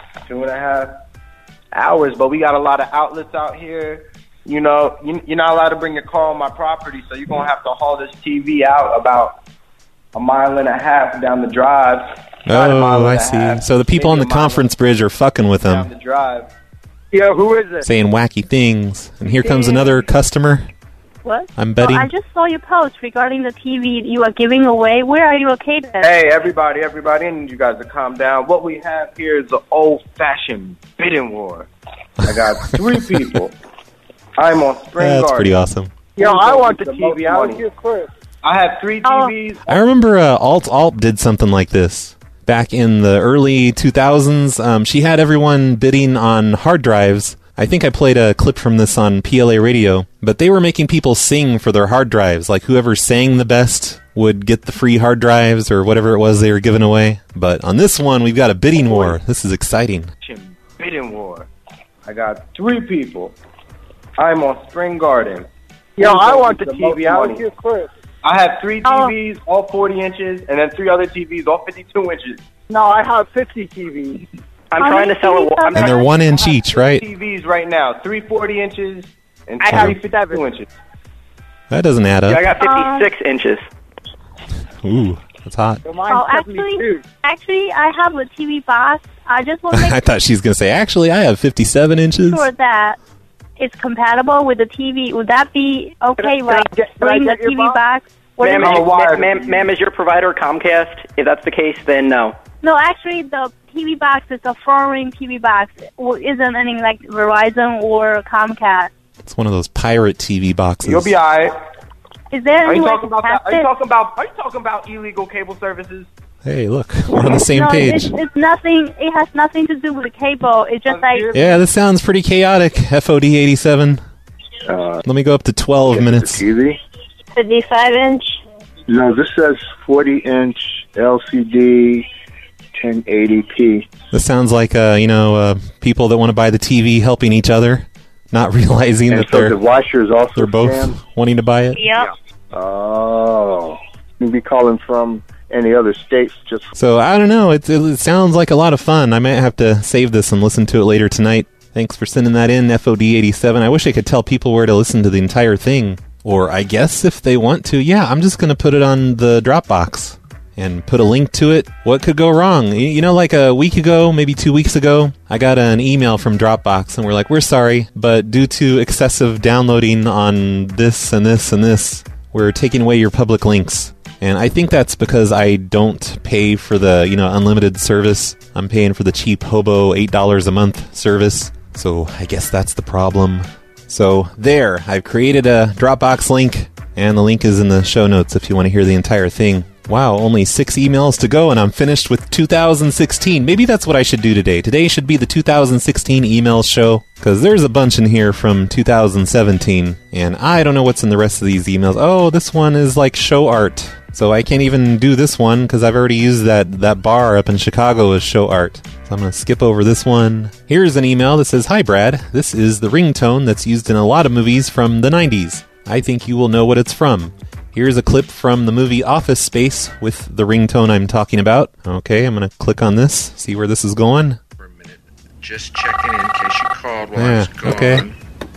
2.5 hours, but we got a lot of outlets out here. You know, you're not allowed to bring your car on my property, so you're going to have to haul this TV out about 1.5 miles down the drive. Oh, I see. So the people on the conference bridge are fucking with them. Down the drive. Yeah, who is it? Saying wacky things. And here comes another customer. What? I'm betting. I just saw your post regarding the TV you are giving away. Where are you located? Hey, everybody, I need you guys to calm down. What we have here is an old-fashioned bidding war. I got 3 people. I'm on Spring Garden. That's pretty awesome. Yo, I want the TV. I was here first. I have 3 TVs. I remember Alt did something like this. Back in the early 2000s, she had everyone bidding on hard drives. I think I played a clip from this on PLA radio, but they were making people sing for their hard drives. Like whoever sang the best would get the free hard drives or whatever it was they were giving away. But on this one, we've got a bidding war. This is exciting. Bidding war. I got 3 people. I'm on Spring Garden. Yo, I want the TV. I was here first. I have 3 TVs, all 40 inches, and then 3 other TVs, all 52 inches. No, I have 50 TVs. I'm trying to sell it. And they're 1 inch each, right? TVs right now, 3 40 inches and 3 52 inches. That doesn't add up. Yeah, I got 56 inches. Ooh, that's hot. Actually, I have a TV box. I just want to make I thought she was going to say, actually, I have 57 inches. sure that it's compatible with the TV. Would that be okay? Bring the TV box? Ma'am, is your provider Comcast? If that's the case, then no. No, actually, the TV box is a foreign TV box. Isn't any like Verizon or Comcast. It's one of those pirate TV boxes. You'll be all right. Is there Are any you way talking to about that? test Are you it? talking about illegal cable services? Hey, look, we're on the same page. It's nothing. It has nothing to do with the cable. It's just like Yeah, this sounds pretty chaotic. FOD87. Let me go up to 12 minutes. TV? 55-inch. No, this says 40-inch LCD 1080p. This sounds like, people that want to buy the TV helping each other, not realizing And that so the washer is also they're both scanned? wanting to buy it. Yep. Oh. You'd be calling from any other states just... So, I don't know. It sounds like a lot of fun. I might have to save this and listen to it later tonight. Thanks for sending that in, FOD87. I wish I could tell people where to listen to the entire thing. Or I guess if they want to, I'm just going to put it on the Dropbox and put a link to it. What could go wrong? Like a week ago, maybe 2 weeks ago, I got an email from Dropbox and we're like, we're sorry, but due to excessive downloading on this and this and this, we're taking away your public links. And I think that's because I don't pay for the, unlimited service. I'm paying for the cheap hobo $8 a month service. So I guess that's the problem. So there, I've created a Dropbox link, and the link is in the show notes if you want to hear the entire thing. Wow, only 6 emails to go, and I'm finished with 2016. Maybe that's what I should do today. Today should be the 2016 emails show, because there's a bunch in here from 2017, and I don't know what's in the rest of these emails. Oh, this one is like show art. So I can't even do this one, because I've already used that bar up in Chicago as show art. So I'm going to skip over this one. Here's an email that says, Hi Brad, this is the ringtone that's used in a lot of movies from the 90s. I think you will know what it's from. Here's a clip from the movie Office Space with the ringtone I'm talking about. Okay, I'm going to click on this, see where this is going. For a minute. Just checking in case you called while I was gone. Okay.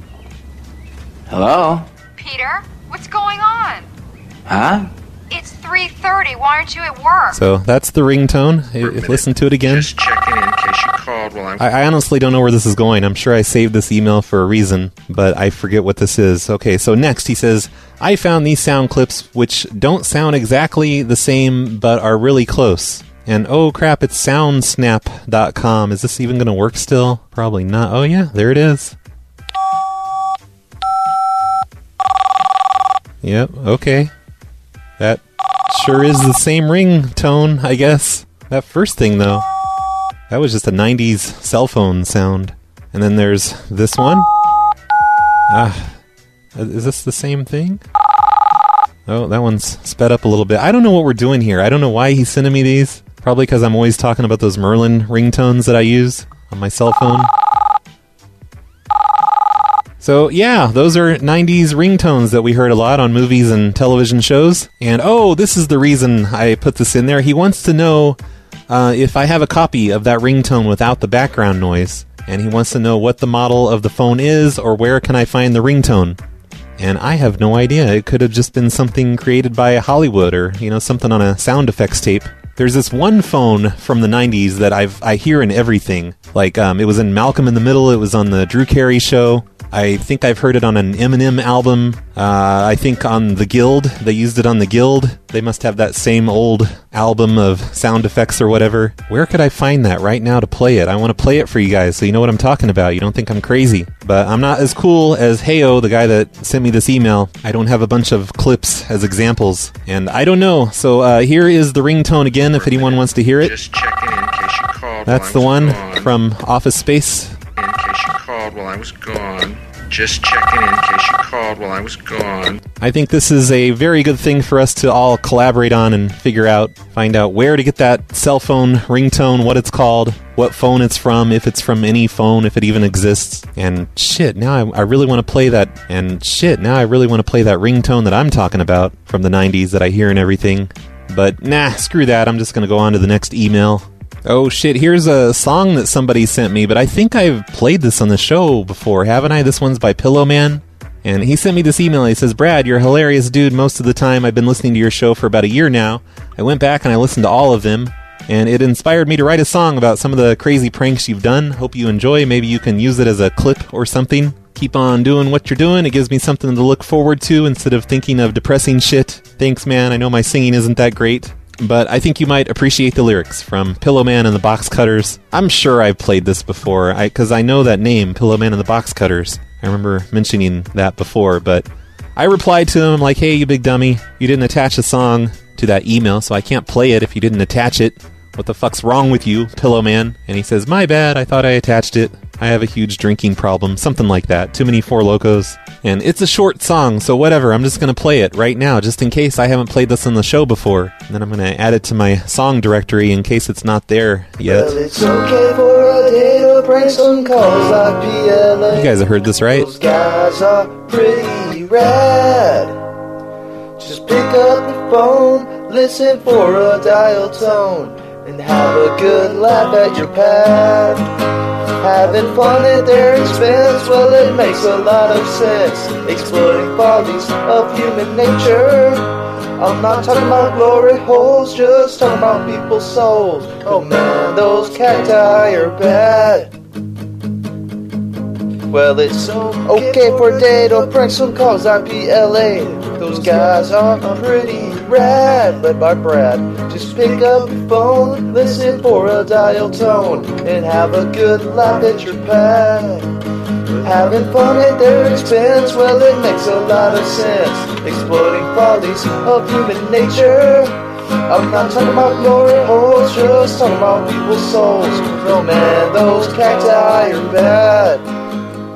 Hello? Peter, what's going on? Huh? It's 3:30. Why aren't you at work? So that's the ringtone. Listen to it again. Just checking in case you called while I'm... I honestly don't know where this is going. I'm sure I saved this email for a reason, but I forget what this is. Okay, so next he says, I found these sound clips which don't sound exactly the same, but are really close. And oh crap, it's soundsnap.com. Is this even going to work still? Probably not. Oh yeah, there it is. Yep, okay. That sure is the same ringtone, I guess. That first thing, though, that was just a 90s cell phone sound. And then there's this one. Is this the same thing? Oh, that one's sped up a little bit. I don't know what we're doing here. I don't know why he's sending me these. Probably because I'm always talking about those Merlin ringtones that I use on my cell phone. So, yeah, those are 90s ringtones that we heard a lot on movies and television shows. And, oh, this is the reason I put this in there. He wants to know if I have a copy of that ringtone without the background noise. And he wants to know what the model of the phone is or where can I find the ringtone. And I have no idea. It could have just been something created by Hollywood or, something on a sound effects tape. There's this one phone from the 90s that I hear in everything. Like, it was in Malcolm in the Middle. It was on the Drew Carey show. I think I've heard it on an Eminem album. I think on The Guild. They used it on The Guild. They must have that same old album of sound effects or whatever. Where could I find that right now to play it? I want to play it for you guys so you know what I'm talking about. You don't think I'm crazy. But I'm not as cool as Heyo, the guy that sent me this email. I don't have a bunch of clips as examples. And I don't know. So here is the ringtone again if anyone wants to hear it. Just checking in case you called. That's the one from Office Space. In case you called while I was gone. Just checking in case you called while I was gone. I think this is a very good thing for us to all collaborate on and figure out, find out where to get that cell phone ringtone, what it's called, what phone it's from, if it's from any phone, if it even exists. And shit, now I really want to play that. And shit, now I really want to play that ringtone that I'm talking about from the 90s that I hear and everything. But nah, screw that. I'm just going to go on to the next email. Oh shit, here's a song that somebody sent me, but I think I've played this on the show before, haven't I? This one's by Pillowman. And he sent me this email. He says, Brad, you're a hilarious dude most of the time. I've been listening to your show for about a year now. I went back and I listened to all of them, and it inspired me to write a song about some of the crazy pranks you've done. Hope you enjoy. Maybe you can use it as a clip or something. Keep on doing what you're doing. It gives me something to look forward to instead of thinking of depressing shit. Thanks, man. I know my singing isn't that great, but I think you might appreciate the lyrics from Pillowman and the Box Cutters. I'm sure I've played this before, because I know that name, Pillowman and the Box Cutters. I remember mentioning that before, but I replied to him like, hey, you big dummy, you didn't attach a song to that email, so I can't play it if you didn't attach it. What the fuck's wrong with you, Pillowman? And he says, my bad, I thought I attached it. I have a huge drinking problem, something like that. Too many Four Locos. And it's a short song, so whatever, I'm just going to play it right now, just in case I haven't played this on the show before. And then I'm going to add it to my song directory in case it's not there yet. Well, it's okay for a day to prank some calls like PLA. You guys have heard this, right? Those guys are pretty rad. Just pick up the phone, listen for a dial tone, and have a good laugh at your pad. Having fun at their expense, well, it makes a lot of sense. Exploiting qualities of human nature. I'm not talking about glory holes, just talking about people's souls. Oh man, those cacti are bad. Well, it's okay for a day to prank some calls like PLA. Those guys are pretty rad, led by Brad. Just pick up your phone, listen for a dial tone, and have a good laugh at your pad. Having fun at their expense, well, it makes a lot of sense. Exploiting qualities of human nature. I'm not talking about glory holes, just talking about people's souls. Oh man, those cacti are bad.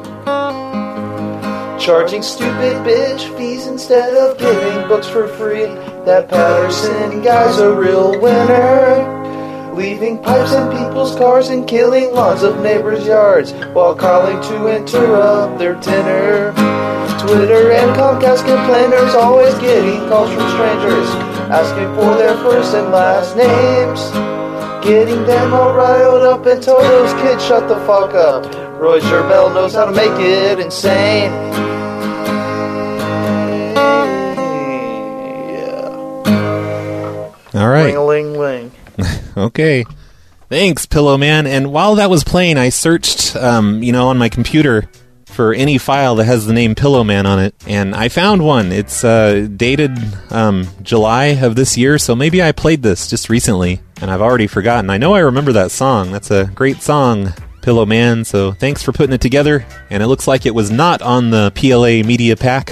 Charging stupid bitch fees instead of giving books for free. That Patterson guy's a real winner. Leaving pipes in people's cars and killing lawns of neighbors' yards while calling to interrupt their dinner. Twitter and Comcast complainers always getting calls from strangers asking for their first and last names. Getting them all riled up and told those kids shut the fuck up. Roy Sherbell knows how to make it insane. All right. Ring-a-ling-ling. Okay. Thanks, Pillowman. And while that was playing, I searched, on my computer for any file that has the name Pillowman on it, and I found one. It's dated July of this year, so maybe I played this just recently, and I've already forgotten. I know I remember that song. That's a great song, Pillowman, so thanks for putting it together. And it looks like it was not on the PLA Media Pack.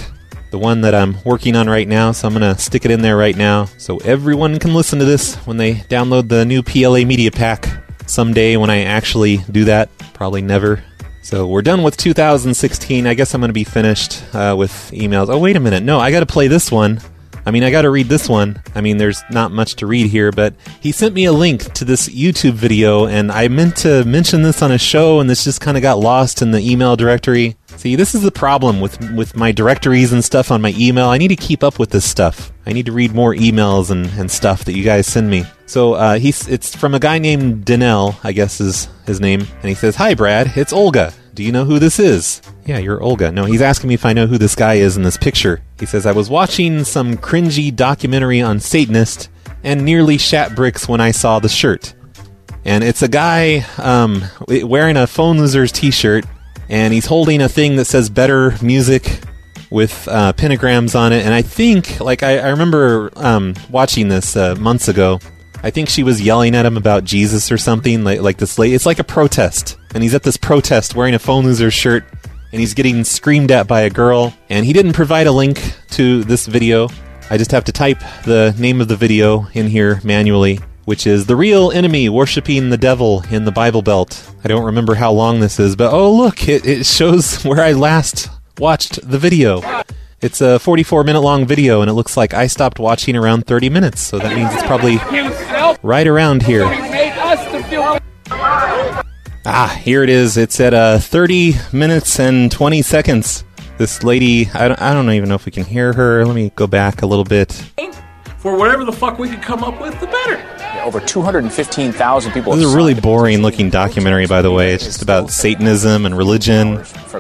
the one that I'm working on right now, so I'm going to stick it in there right now so everyone can listen to this when they download the new PLA Media Pack someday when I actually do that. Probably never. So we're done with 2016. I guess I'm going to be finished with emails. Oh, wait a minute. No, I got to play this one. I mean, I got to read this one. I mean, there's not much to read here, but he sent me a link to this YouTube video, and I meant to mention this on a show, and this just kind of got lost in the email directory. See, this is the problem with my directories and stuff on my email. I need to keep up with this stuff. I need to read more emails and stuff that you guys send me. So it's from a guy named Danell, I guess is his name, and he says, "Hi, Brad, it's Olga. Do you know who this is?" Yeah, you're Olga. No, he's asking me if I know who this guy is in this picture. He says, "I was watching some cringy documentary on Satanist and nearly shat bricks when I saw the shirt." And it's a guy wearing a Phone Losers t-shirt, and he's holding a thing that says Better Music with pentagrams on it. And I think, I remember watching this months ago. I think she was yelling at him about Jesus or something, like this lady. It's like a protest. And he's at this protest wearing a Phone Loser shirt, and he's getting screamed at by a girl. And he didn't provide a link to this video. I just have to type the name of the video in here manually, which is The Real Enemy Worshipping the Devil in the Bible Belt. I don't remember how long this is, but oh look, it shows where I last watched the video. It's a 44-minute long video, and it looks like I stopped watching around 30 minutes, so that means it's probably right around here. Here it is. It's at 30 minutes and 20 seconds. This lady, I don't even know if we can hear her. Let me go back a little bit. For whatever the fuck we can come up with, the better. Over 215,000 people. This is a really boring-looking documentary, by the way. It's just about Satanism and religion.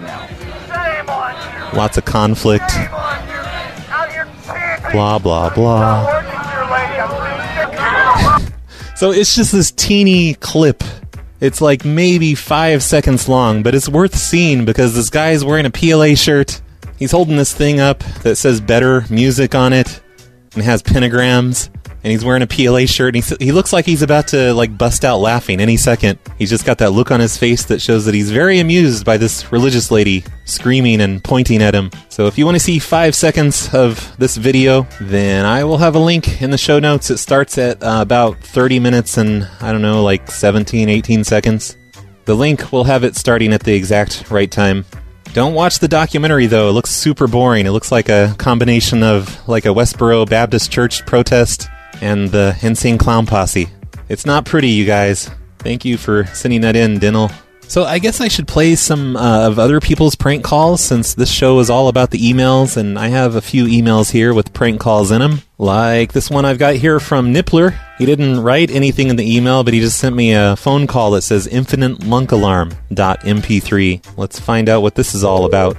Lots of conflict. Blah, blah, blah. So it's just this teeny clip. It's like maybe 5 seconds long, but it's worth seeing because this guy's wearing a PLA shirt. He's holding this thing up that says Better Music on it and has pentagrams. And he's wearing a PLA shirt, and he looks like he's about to bust out laughing any second. He's just got that look on his face that shows that he's very amused by this religious lady screaming and pointing at him. So if you want to see 5 seconds of this video, then I will have a link in the show notes. It starts at about 30 minutes and, 17, 18 seconds. The link will have it starting at the exact right time. Don't watch the documentary, though. It looks super boring. It looks like a combination of a Westboro Baptist Church protest and the Insane Clown Posse. It's not pretty, you guys. Thank you for sending that in, Dinnell. So I guess I should play some of other people's prank calls, since this show is all about the emails, and I have a few emails here with prank calls in them. Like this one I've got here from Nippler. He didn't write anything in the email, but he just sent me a phone call that says infinitelunkalarm.mp3. Let's find out what this is all about.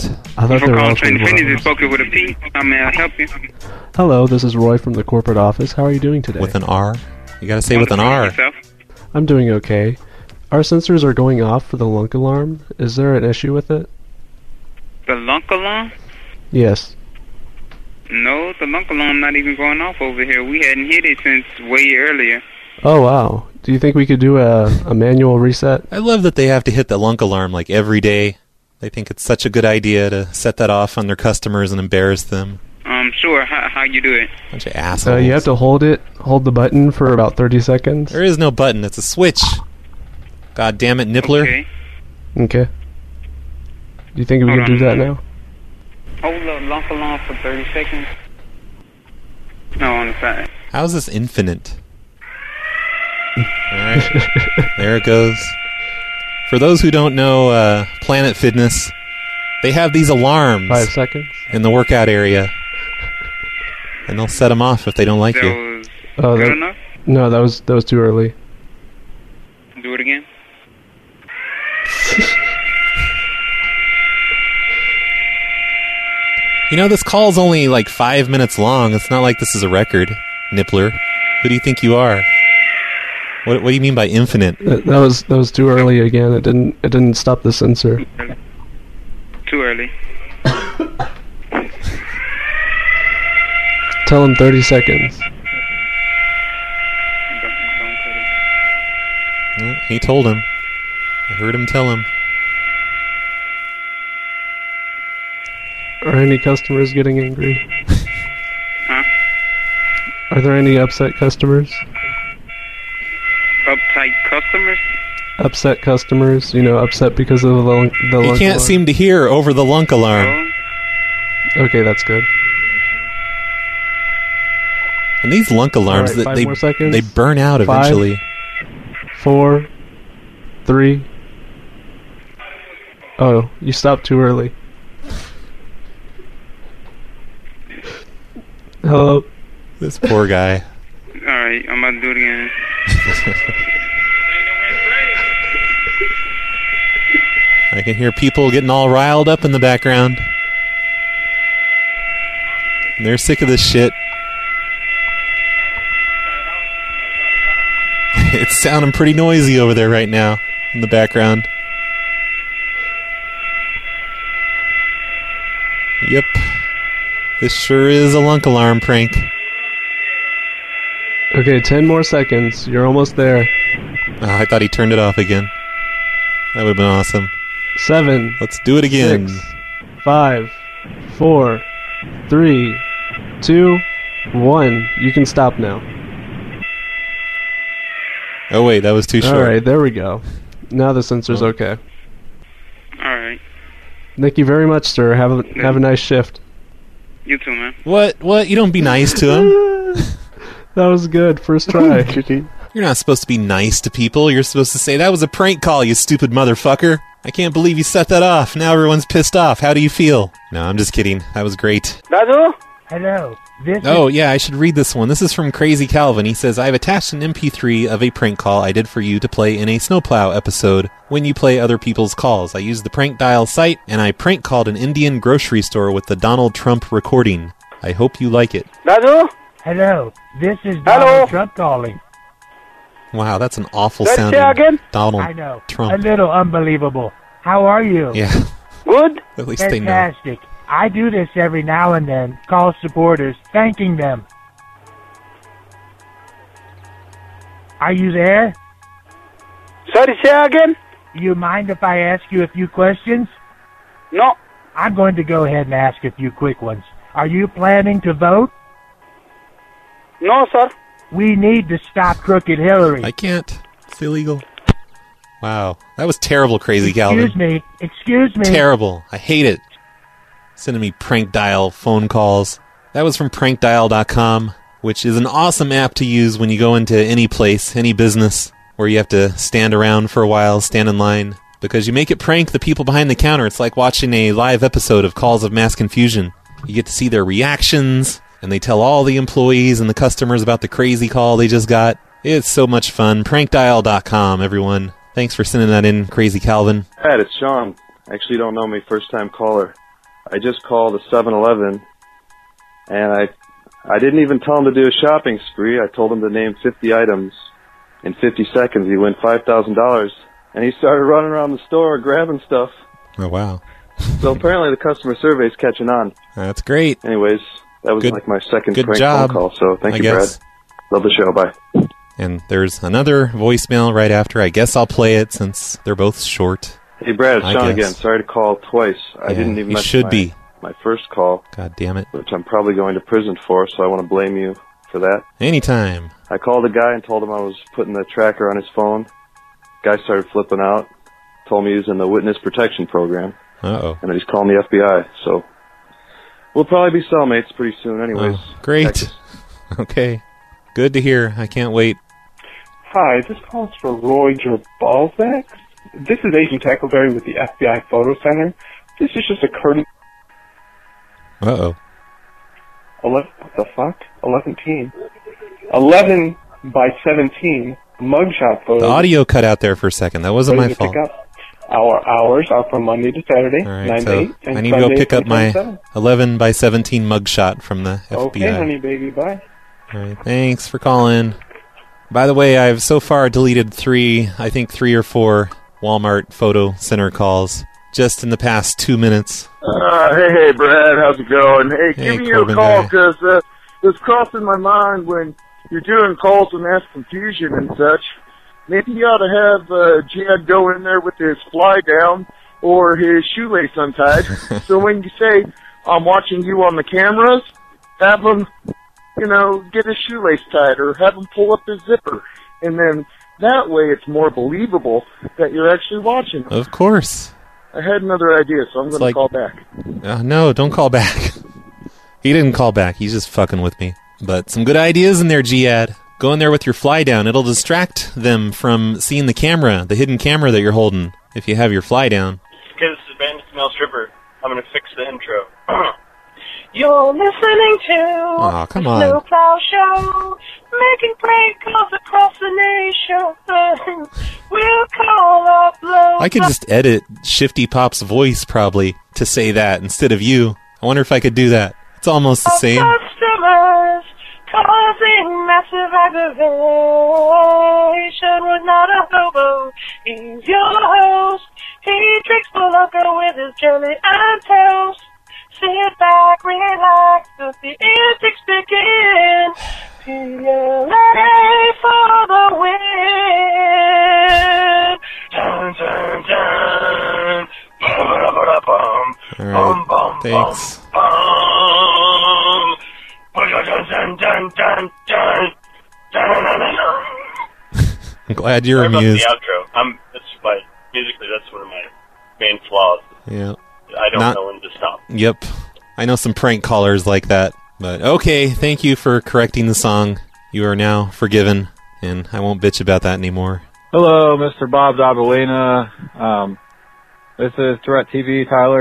Hello, this is Roy from the corporate office. How are you doing today? With an R? You gotta say with an R. I'm doing okay. Our sensors are going off for the lunk alarm. Is there an issue with it? The lunk alarm? Yes. No, the lunk alarm not even going off over here. We hadn't hit it since way earlier. Oh, wow. Do you think we could do a manual reset? I love that they have to hit the lunk alarm every day. They think it's such a good idea to set that off on their customers and embarrass them. Sure. How you do it? Bunch of assholes. You have to hold the button for about 30 seconds. There is no button. It's a switch. God damn it, Nippler. Okay. Do you think we can do that now? Hold the lunk alarm for 30 seconds. No, on the side. How is this infinite? Alright. There it goes. For those who don't know Planet Fitness, they have these alarms 5 seconds in the workout area. And they'll set them off if they don't like you. Good enough? No, that was too early. Do it again. This call's only 5 minutes long. It's not like this is a record, Nippler. Who do you think you are? What do you mean by infinite? That was too early again. It didn't stop the sensor. Too early. Tell him 30 seconds. He told him. I heard him tell him. Are any customers getting angry? Huh? Are there any upset customers? Uptight customers? Upset customers, upset because of the lunk He can't seem to hear over the lunk alarm. Okay, that's good. And these lunk alarms, right, 5 more seconds. They burn out eventually. 5, 4, 3. Oh, you stopped too early. Hello? This poor guy. Alright, I'm about to do it again. I can hear people getting all riled up in the background. And they're sick of this shit. It's sounding pretty noisy over there right now in the background. Yep. This sure is a lunk alarm prank. Okay, 10 more seconds. You're almost there. Oh, I thought he turned it off again. That would have been awesome. 7. Let's do it again. 6, 5, 4, 3, 2, 1. You can stop now. Oh wait, that was too short. Alright, there we go. Now the sensor's okay. Alright. Thank you very much, sir. Have a nice shift. You too, man. What? You don't be nice to him. That was good. First try. You're not supposed to be nice to people. You're supposed to say, that was a prank call, you stupid motherfucker. I can't believe you set that off. Now everyone's pissed off. How do you feel? No, I'm just kidding. That was great. Hello? Hello. Yeah, I should read this one. This is from Crazy Calvin. He says, I've attached an MP3 of a prank call I did for you to play in a Snowplow episode when you play other people's calls. I used the Prank Dial site, and I prank called an Indian grocery store with the Donald Trump recording. I hope you like it. Hello? Hello. This is Donald Trump calling. Wow, that's an awful sounding Donald I know. Trump. A little unbelievable. How are you? Yeah. Good? At least they know. Fantastic. I do this every now and then. Call supporters, thanking them. Are you there? Sorry, say again? You mind if I ask you a few questions? No. I'm going to go ahead and ask a few quick ones. Are you planning to vote? No, sir. We need to stop Crooked Hillary. I can't. It's illegal. Wow. That was terrible, Crazy Calvin. Excuse me. Terrible. I hate it. Sending me prank dial phone calls. That was from prankdial.com, which is an awesome app to use when you go into any place, any business, where you have to stand around for a while, stand in line, because you make it prank the people behind the counter. It's like watching a live episode of Calls of Mass Confusion. You get to see their reactions, and they tell all the employees and the customers about the crazy call they just got. It's so much fun. Prankdial.com, everyone. Thanks for sending that in, Crazy Calvin. Pat, it's Sean. Actually, don't know me, first-time caller. I just called a 7-Eleven, and I didn't even tell him to do a shopping spree. I told him to name 50 items. In 50 seconds, he win $5,000, and he started running around the store grabbing stuff. Oh, wow. So apparently the customer survey's catching on. That's great. Anyways, that was like my second prank job, phone call, so thank you, Brad. Love the show. Bye. And there's another voicemail right after. I guess I'll play it since they're both short. Hey, Brad, it's Sean again. Sorry to call twice. I didn't even mention my first call. God damn it. Which I'm probably going to prison for, so I want to blame you for that. Anytime. I called a guy and told him I was putting the tracker on his phone. Guy started flipping out. Told me he was in the witness protection program. Uh-oh. And that he's calling the FBI, so we'll probably be cellmates pretty soon anyways. Oh, great. Okay. Good to hear. I can't wait. Hi, this call's for Roy Balzac. This is Agent Tackleberry with the FBI Photo Center. This is just a courtesy. Uh-oh. What the fuck? 11 by 17 mugshot photos. The audio cut out there for a second. That wasn't my fault. Our hours are from Monday to Saturday, all right, 9 to 8. I need to go pick up my 11 by 17 mugshot from the FBI. Okay, honey, baby, bye. All right, thanks for calling. By the way, I've so far deleted 3 or 4 Walmart Photo Center calls just in the past 2 minutes. Hey, Brad, how's it going? Hey, giving you a call because it was crossing my mind when you're doing calls with mass confusion and such. Maybe you ought to have Jed go in there with his fly down or his shoelace untied. So when you say, I'm watching you on the cameras, have them, get his shoelace tied or have him pull up his zipper. And then that way it's more believable that you're actually watching him. Of course. I had another idea, so I'm going to call back. No, don't call back. He didn't call back. He's just fucking with me. But some good ideas in there, G-Ad. Go in there with your fly down. It'll distract them from seeing the camera, the hidden camera that you're holding, if you have your fly down. Okay, this is Bandit Mel Stripper. I'm going to fix the intro. You're listening to the Snowplow Show, making prank calls across the nation. We'll call up low. I could just edit Shifty Pop's voice, probably, to say that instead of you. I wonder if I could do that. It's almost the same. Customers causing massive aggravation. Was not a hobo. He's your host. He drinks Malacca with his jelly and toast. Sit back, relax, let the antics begin. PLA for the win. Dun, dun, dun. Alright, thanks. I'm glad you're amused. About the outro. Musically, that's one of my main flaws. Yeah. I don't know when to stop. Yep. I know some prank callers like that. But okay, thank you for correcting the song. You are now forgiven, and I won't bitch about that anymore. Hello, Mr. Bob Dabalina. This is Tourette TV, Tyler,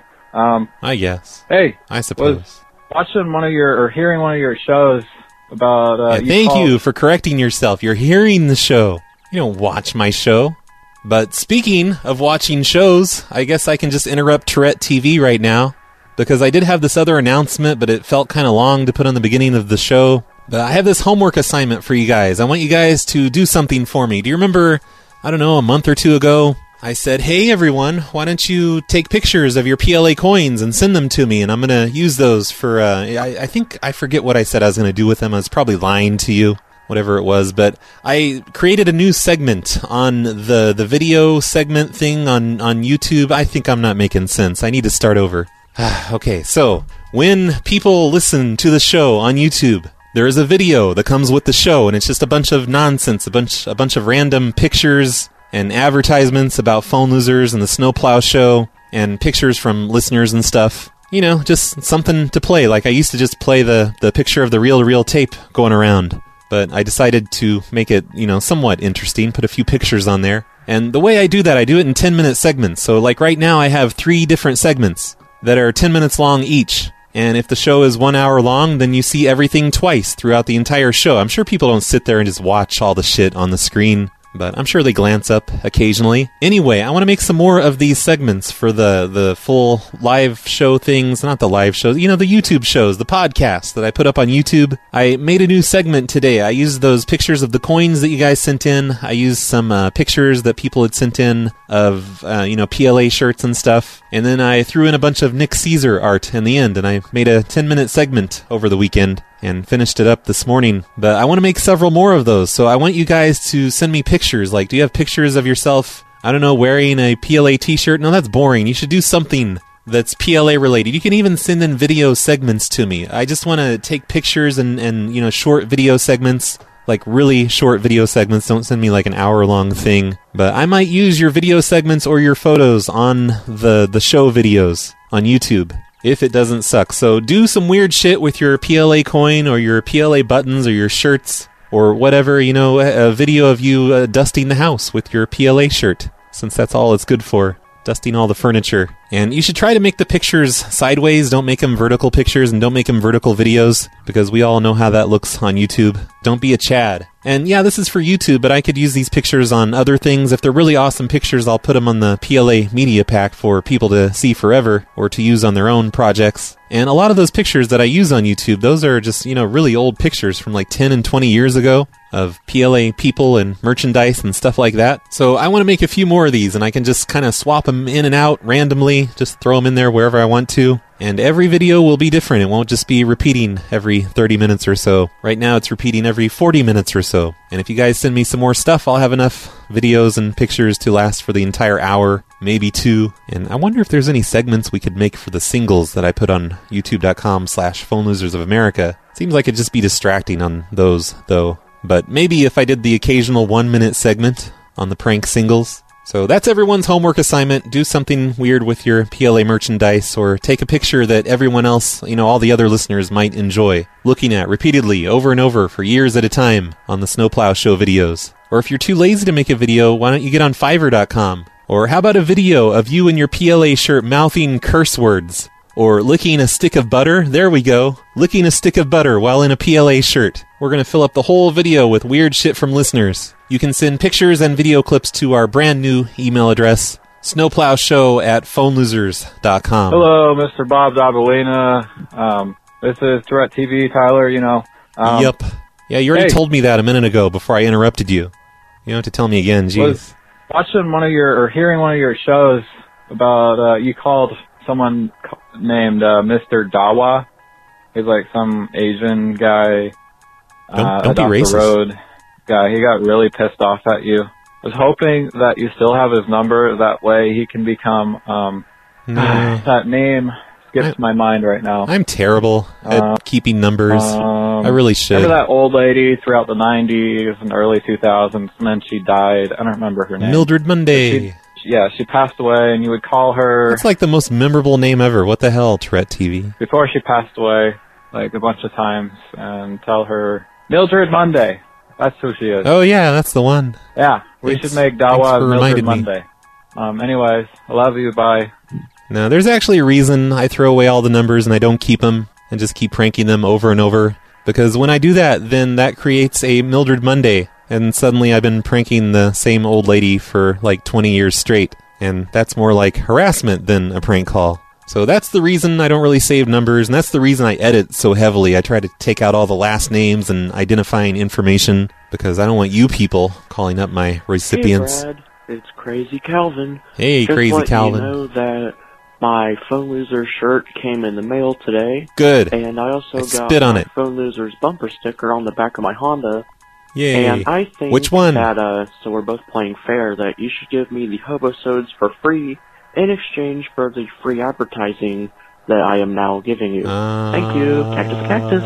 I guess. Hey. I suppose. Was watching hearing one of your shows about... thank you for correcting yourself. You're hearing the show. You don't watch my show. But speaking of watching shows, I guess I can just interrupt Tourette TV right now, because I did have this other announcement, but it felt kind of long to put on the beginning of the show. But I have this homework assignment for you guys. I want you guys to do something for me. Do you remember, a month or two ago, I said, hey everyone, why don't you take pictures of your PLA coins and send them to me, and I'm going to use those for, I think, I forget what I said I was going to do with them. I was probably lying to you. Whatever it was, but I created a new segment on the video segment thing on YouTube. I think I'm not making sense. I need to start over. Okay, so when people listen to the show on YouTube, there is a video that comes with the show, and it's just a bunch of nonsense, a bunch of random pictures and advertisements about phone losers and the Snowplow Show, and pictures from listeners and stuff. Just something to play. Like I used to just play the picture of the reel-to-reel tape going around. But I decided to make it, somewhat interesting, put a few pictures on there. And the way I do that, I do it in 10-minute segments. So like right now I have 3 different segments that are 10 minutes long each. And if the show is 1 hour long, then you see everything twice throughout the entire show. I'm sure people don't sit there and just watch all the shit on the screen, but I'm sure they glance up occasionally. Anyway, I want to make some more of these segments for the full live show things. Not the live shows, the YouTube shows, the podcast that I put up on YouTube. I made a new segment today. I used those pictures of the coins that you guys sent in. I used some pictures that people had sent in of, PLA shirts and stuff. And then I threw in a bunch of Nick Caesar art in the end, and I made a 10-minute segment over the weekend and finished it up this morning. But I want to make several more of those, so I want you guys to send me pictures. Like, do you have pictures of yourself, wearing a PLA t-shirt? No, that's boring. You should do something that's PLA related. You can even send in video segments to me. I just want to take pictures and short video segments, like really short video segments. Don't send me like an hour-long thing. But I might use your video segments or your photos on the show videos on YouTube, if it doesn't suck. So do some weird shit with your PLA coin or your PLA buttons or your shirts or whatever, a video of you dusting the house with your PLA shirt, since that's all it's good for, dusting all the furniture. And you should try to make the pictures sideways. Don't make them vertical pictures, and don't make them vertical videos, because we all know how that looks on YouTube. Don't be a Chad. And yeah, this is for YouTube, but I could use these pictures on other things. If they're really awesome pictures, I'll put them on the PLA Media Pack for people to see forever or to use on their own projects. And a lot of those pictures that I use on YouTube, those are just, really old pictures from like 10 and 20 years ago of PLA people and merchandise and stuff like that. So I want to make a few more of these, and I can just kind of swap them in and out randomly willy-nilly, just throw them in there wherever I want to. And every video will be different. It won't just be repeating every 30 minutes or so. Right now it's repeating every 40 minutes or so. And if you guys send me some more stuff, I'll have enough videos and pictures to last for the entire hour, maybe 2. And I wonder if there's any segments we could make for the singles that I put on youtube.com/PhoneLosersOfAmerica. Seems like it'd just be distracting on those, though. But maybe if I did the occasional 1-minute segment on the prank singles. So that's everyone's homework assignment. Do something weird with your PLA merchandise, or take a picture that everyone else, all the other listeners might enjoy looking at repeatedly over and over for years at a time on the Snowplow Show videos. Or if you're too lazy to make a video, why don't you get on Fiverr.com? Or how about a video of you in your PLA shirt mouthing curse words? Or licking a stick of butter? There we go. Licking a stick of butter while in a PLA shirt. We're going to fill up the whole video with weird shit from listeners. You can send pictures and video clips to our brand new email address, snowplowshow@phonelosers.com. Hello, Mr. Bob Dabalina. This is Tourette TV, Tyler, Yep. Yeah, you already told me that a minute ago before I interrupted you. You don't have to tell me again, jeez. Was watching hearing one of your shows about, you called someone named Mr. Dawa. He's like some Asian guy. Don't be racist. The road guy. He got really pissed off at you. I was hoping that you still have his number. That way he can become, that name skips my mind right now. I'm terrible at keeping numbers. I really should. Remember that old lady throughout the 90s and early 2000s, and then she died. I don't remember her name. Mildred Monday. She passed away, and you would call her... That's like the most memorable name ever. What the hell, Tourette TV? Before she passed away, like a bunch of times, and tell her, Mildred Monday. That's who she is. Oh, yeah, that's the one. Yeah, we should make Dawa Mildred Monday. Anyways, I love you, bye. No, there's actually a reason I throw away all the numbers and I don't keep them, and just keep pranking them over and over. Because when I do that, then that creates a Mildred Monday. And suddenly I've been pranking the same old lady for like 20 years straight. And that's more like harassment than a prank call. So that's the reason I don't really save numbers, and that's the reason I edit so heavily. I try to take out all the last names and identifying information, because I don't want you people calling up my recipients. Hey, Brad. It's Crazy Calvin. Hey, Crazy Calvin. You know that my Phone Loser shirt came in the mail today. Good. And I also got spit on my it. Phone Loser's bumper sticker on the back of my Honda. Yay. And I think Which one? that, so we're both playing fair, that you should give me the Hobosodes for free in exchange for the free advertising that I am now giving you. Thank you. Cactus.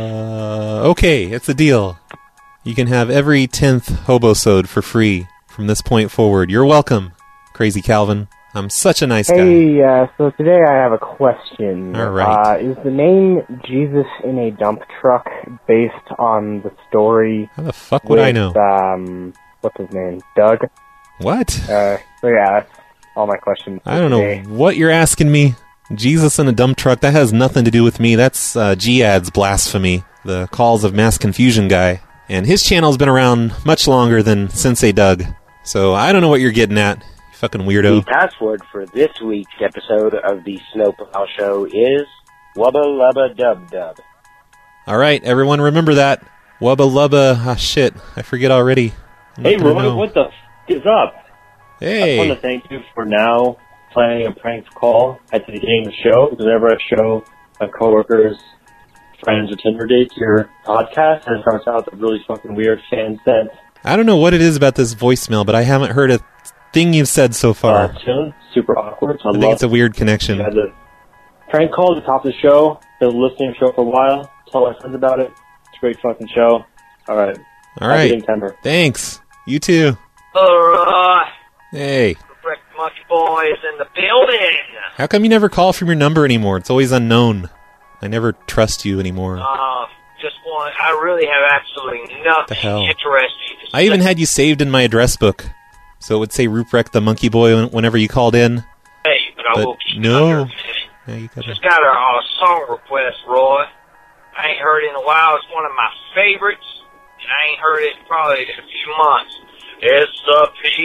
Okay, it's a deal. You can have every 10th Hobosode for free from this point forward. You're welcome, Crazy Calvin. I'm such a nice guy. Hey, so today I have a question. All right. Is the name Jesus in a Dump Truck based on the story? How the fuck would I know? What's his name? Doug? What? So yeah, that's all my questions. I don't know what you're asking me. Jesus in a dump truck, that has nothing to do with me. That's Jihad's blasphemy, the Calls of Mass Confusion guy. And his channel's been around much longer than Sensei Doug. So I don't know what you're getting at, you fucking weirdo. The password for this week's episode of the Snowplow Show is Wubba Lubba Dub Dub. Alright, everyone remember that. Wubba Lubba, shit, I forget already. Hey Roy, what the f*** is up? Hey. I want to thank you for now planning a prank call at the beginning of the show, because whenever I show my coworkers, friends, or Tinder dates your podcast, and it starts out with a really fucking weird fan sent. I don't know what it is about this voicemail, but I haven't heard a thing you've said so far. Tune, super awkward. So I think it's a weird connection. You had the prank call at the top of the show. Been listening to the show for a while. Tell my friends about it. It's a great fucking show. Alright. Alright. Thanks. You too. Alright. Hey. Brick Monkey Boy is in the building. How come you never call from your number anymore? It's always unknown. I never trust you anymore. Just one. I really have absolutely nothing the hell? interesting to say. I even had you saved in my address book. So it would say Ruprecht the Monkey Boy whenever you called in. Hey, but I will keep no. Yeah, you just got a song request, Roy. I ain't heard it in a while. It's one of my favorites, and I ain't heard it probably in a few months. It's the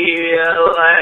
PLA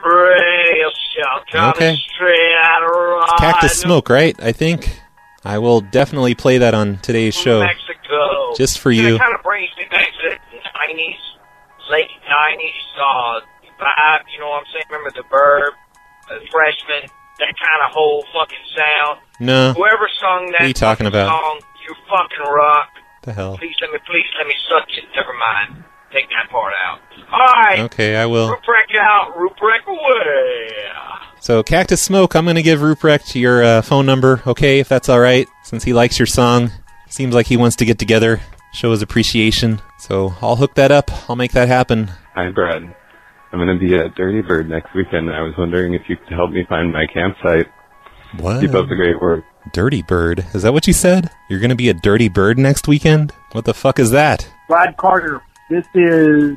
radio show coming straight out of It's Cactus Smoke, right? I think. I will definitely play that on today's show. Mexico. Just for you. It kind of brings me back to the 90s, late 90s vibe, you know what I'm saying? Remember the Verb, the Freshman, that kind of whole fucking sound. No. Whoever sung that What are you talking about? song, you fucking rock. The hell? Please let me suck it. Never mind. Take that part out. All right. Okay, I will. Ruprecht out. Ruprecht away. So, Cactus Smoke, I'm going to give Ruprecht your phone number, okay, if that's all right, since he likes your song. Seems like he wants to get together, show his appreciation. So, I'll hook that up. I'll make that happen. Hi, Brad. I'm going to be at Dirty Bird next weekend. I was wondering if you could help me find my campsite. What? Keep up the great work. Dirty Bird? Is that what you said? You're going to be at Dirty Bird next weekend? What the fuck is that? Brad Carter. This is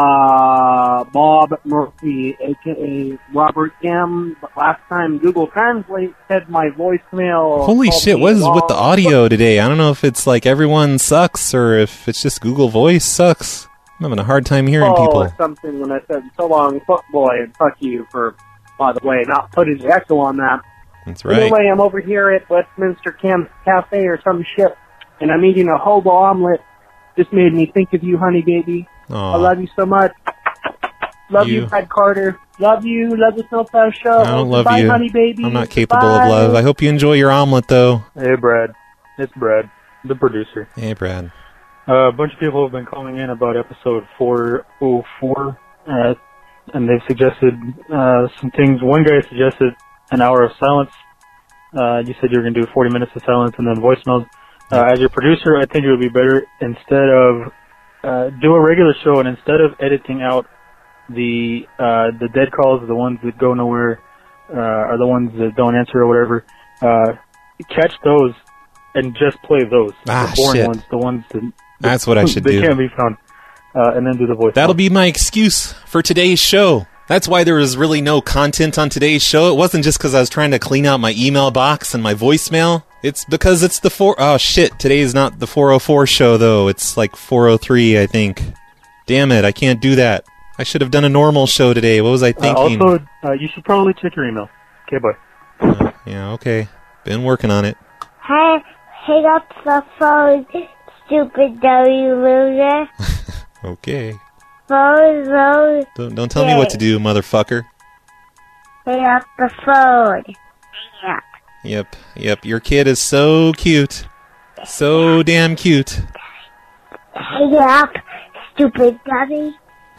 Bob Murphy, a.k.a. Robert M. Last time Google Translate said my voicemail... Holy shit, what is with the audio today? I don't know if it's like everyone sucks or if it's just Google Voice sucks. I'm having a hard time hearing people. Something when I said so long, fuckboy, and fuck you for, by the way, not putting the echo on that. That's right. Anyway, I'm over here at Westminster Cafe or some shit, and I'm eating a hobo omelet. Just made me think of you, honey baby. Aww. I love you so much. Love you, Brad Carter. Love you. Love the Snowplow Show. I don't love Goodbye, you. honey baby. I'm not capable of love. I hope you enjoy your omelet, though. Hey, Brad. It's Brad, the producer. Hey, Brad. A bunch of people have been calling in about episode 404, and they've suggested some things. One guy suggested an hour of silence. You said you were going to do 40 minutes of silence and then voicemails. As your producer, I think it would be better instead of do a regular show, and instead of editing out the dead calls, the ones that go nowhere, or the ones that don't answer or whatever, catch those and just play those. The boring ones, the ones that that's what I should do. They can't be found, and then do the voice. That'll be my excuse for today's show. That's why there was really no content on today's show. It wasn't just because I was trying to clean out my email box and my voicemail. It's because it's the oh shit, today is not the 404 show though. It's like 403, I think. Damn it, I can't do that. I should have done a normal show today. What was I thinking? Also, you should probably check your email. Okay, bye. Yeah, okay. Been working on it. Hey, hang up the phone, stupid W loser. Okay. Phone. Don't tell me what to do, motherfucker. Hang up the phone. Hang up. Yep. Your kid is so cute. So damn cute. Hang up, stupid dummy.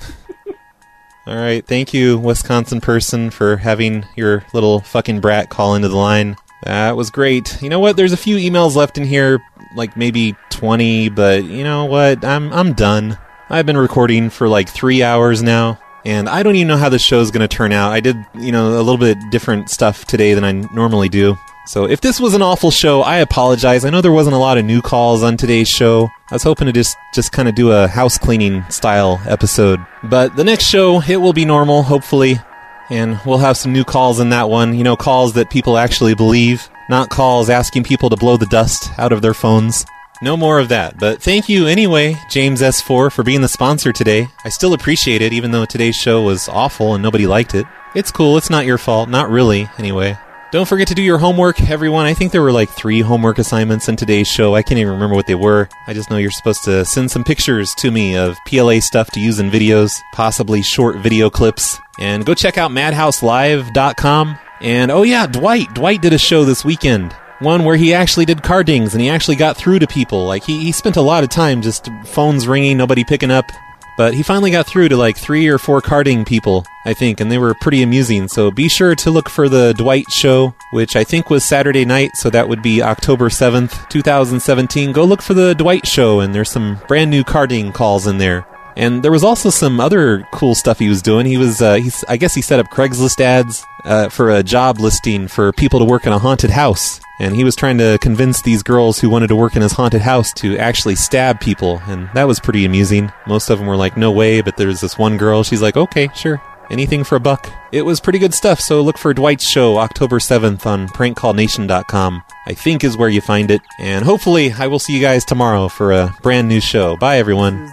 Alright, thank you, Wisconsin person, for having your little fucking brat call into the line. That was great. You know what? There's a few emails left in here, like maybe 20, but you know what? I'm done. I've been recording for like 3 hours now, and I don't even know how this show's going to turn out. I did, a little bit different stuff today than I normally do. So if this was an awful show, I apologize. I know there wasn't a lot of new calls on today's show. I was hoping to just kind of do a house cleaning style episode. But the next show, it will be normal, hopefully. And we'll have some new calls in that one. Calls that people actually believe. Not calls asking people to blow the dust out of their phones. No more of that. But thank you anyway, James S4, for being the sponsor today. I still appreciate it, even though today's show was awful and nobody liked it. It's cool. It's not your fault. Not really, anyway. Don't forget to do your homework, everyone. I think there were like 3 homework assignments in today's show. I can't even remember what they were. I just know you're supposed to send some pictures to me of PLA stuff to use in videos, possibly short video clips. And go check out madhouselive.com. And oh yeah, Dwight did a show this weekend. One where he actually did cardings and he actually got through to people. Like he spent a lot of time just phones ringing, nobody picking up. But he finally got through to like 3 or 4 carding people, I think, and they were pretty amusing. So be sure to look for the Dwight show, which I think was Saturday night, so that would be October 7th, 2017. Go look for the Dwight show, and there's some brand new carding calls in there. And there was also some other cool stuff he was doing. He was, I guess he set up Craigslist ads for a job listing for people to work in a haunted house. And he was trying to convince these girls who wanted to work in his haunted house to actually stab people. And that was pretty amusing. Most of them were like, no way. But there's this one girl, she's like, okay, sure. Anything for $1. It was pretty good stuff. So look for Dwight's show October 7th on prankcallnation.com. I think is where you find it. And hopefully I will see you guys tomorrow for a brand new show. Bye, everyone.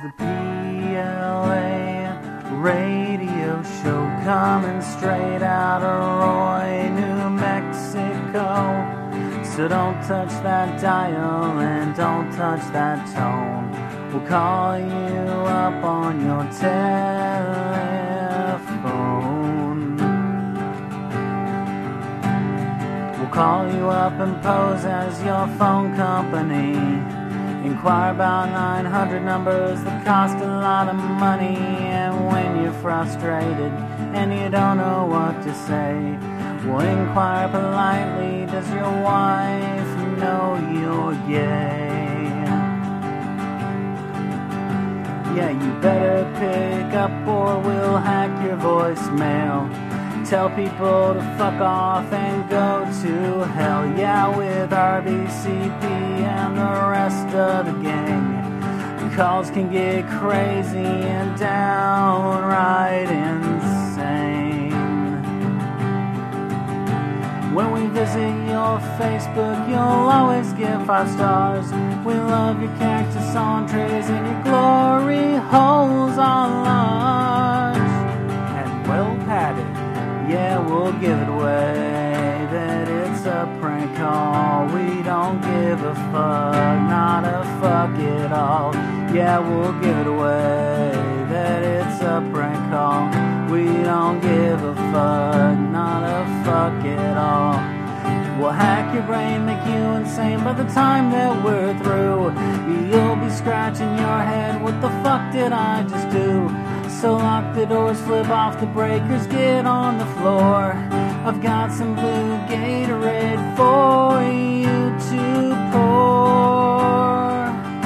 Radio show coming straight out of Roy, New Mexico. So don't touch that dial and don't touch that tone. We'll call you up on your telephone. call you up and pose as your phone company. Inquire about 900 numbers that cost a lot of money. And when you're frustrated and you don't know what to say, well, inquire politely, does your wife know you're gay? Yeah, you better pick up or we'll hack your voicemail. Tell people to fuck off and go to hell. Yeah, with RBCP and the rest of the gang. Calls can get crazy and downright insane. When we visit your Facebook, you'll always give 5 stars. We love your cactus entrees and your glory holes are large and well padded. Yeah, we'll give it away that it's a prank call. We don't give a fuck, not a fuck at all. Yeah, we'll give it away that it's a prank call. We don't give a fuck, not a fuck at all. We'll hack your brain, make you insane by the time that we're through. You'll be scratching your head, what the fuck did I just do? So lock the doors, flip off the breakers, get on the floor. I've got some blue Gatorade for you to pour.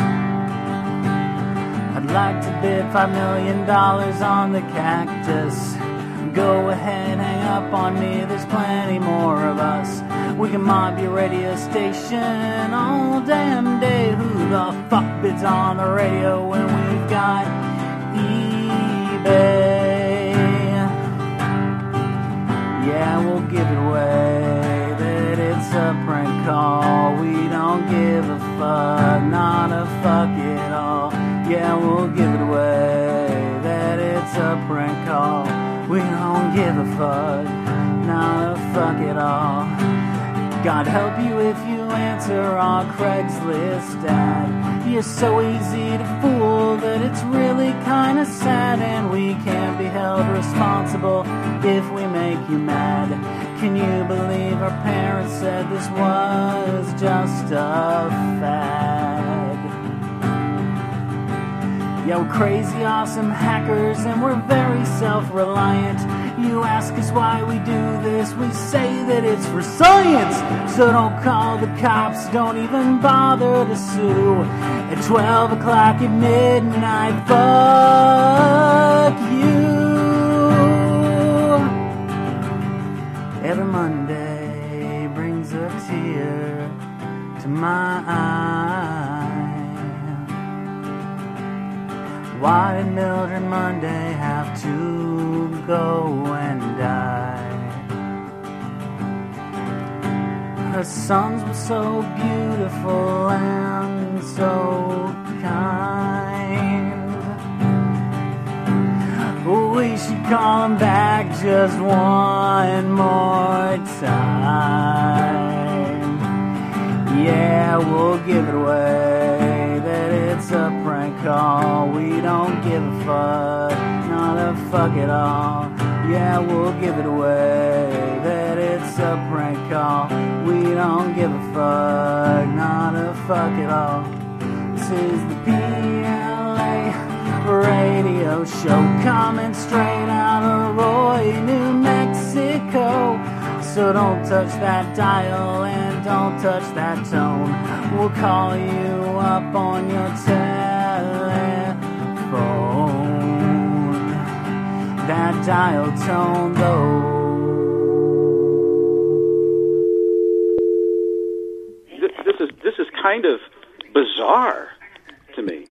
I'd like to bid $5 million on the cactus. Go ahead, hang up on me, there's plenty more of us. We can mob your radio station all damn day. Who the fuck bids on the radio when we've got eBay? Yeah, we'll give it away that it's a prank call. We don't give a fuck, not a fuck at all. Yeah, we'll give it away that it's a prank call. We don't give a fuck, not a fuck at all. God help you if you answer our Craigslist ad. You're so easy to fool that it's really kinda sad. And we can't be held responsible if we make you mad. Can you believe our parents said this was just a fad? Yeah, we're crazy awesome hackers and we're very self-reliant. You ask us why we do this, we say that it's for science. So don't call the cops, don't even bother to sue. At 12 o'clock at midnight, fuck you. Every Monday brings a tear to my eye. Why did Mildred Monday have to go and die? Her sons were so beautiful and so kind. We should call them back just one more time. Yeah, we'll give it away that it's a prank call. We don't give a fuck, not a fuck at all. Yeah, we'll give it away that it's a prank call. We don't give a fuck, not a fuck at all. This is the PLA radio show coming straight out of Roy, New Mexico. So don't touch that dial and don't touch that tone. We'll call you up on your telephone. That dial tone though. This is kind of bizarre to me.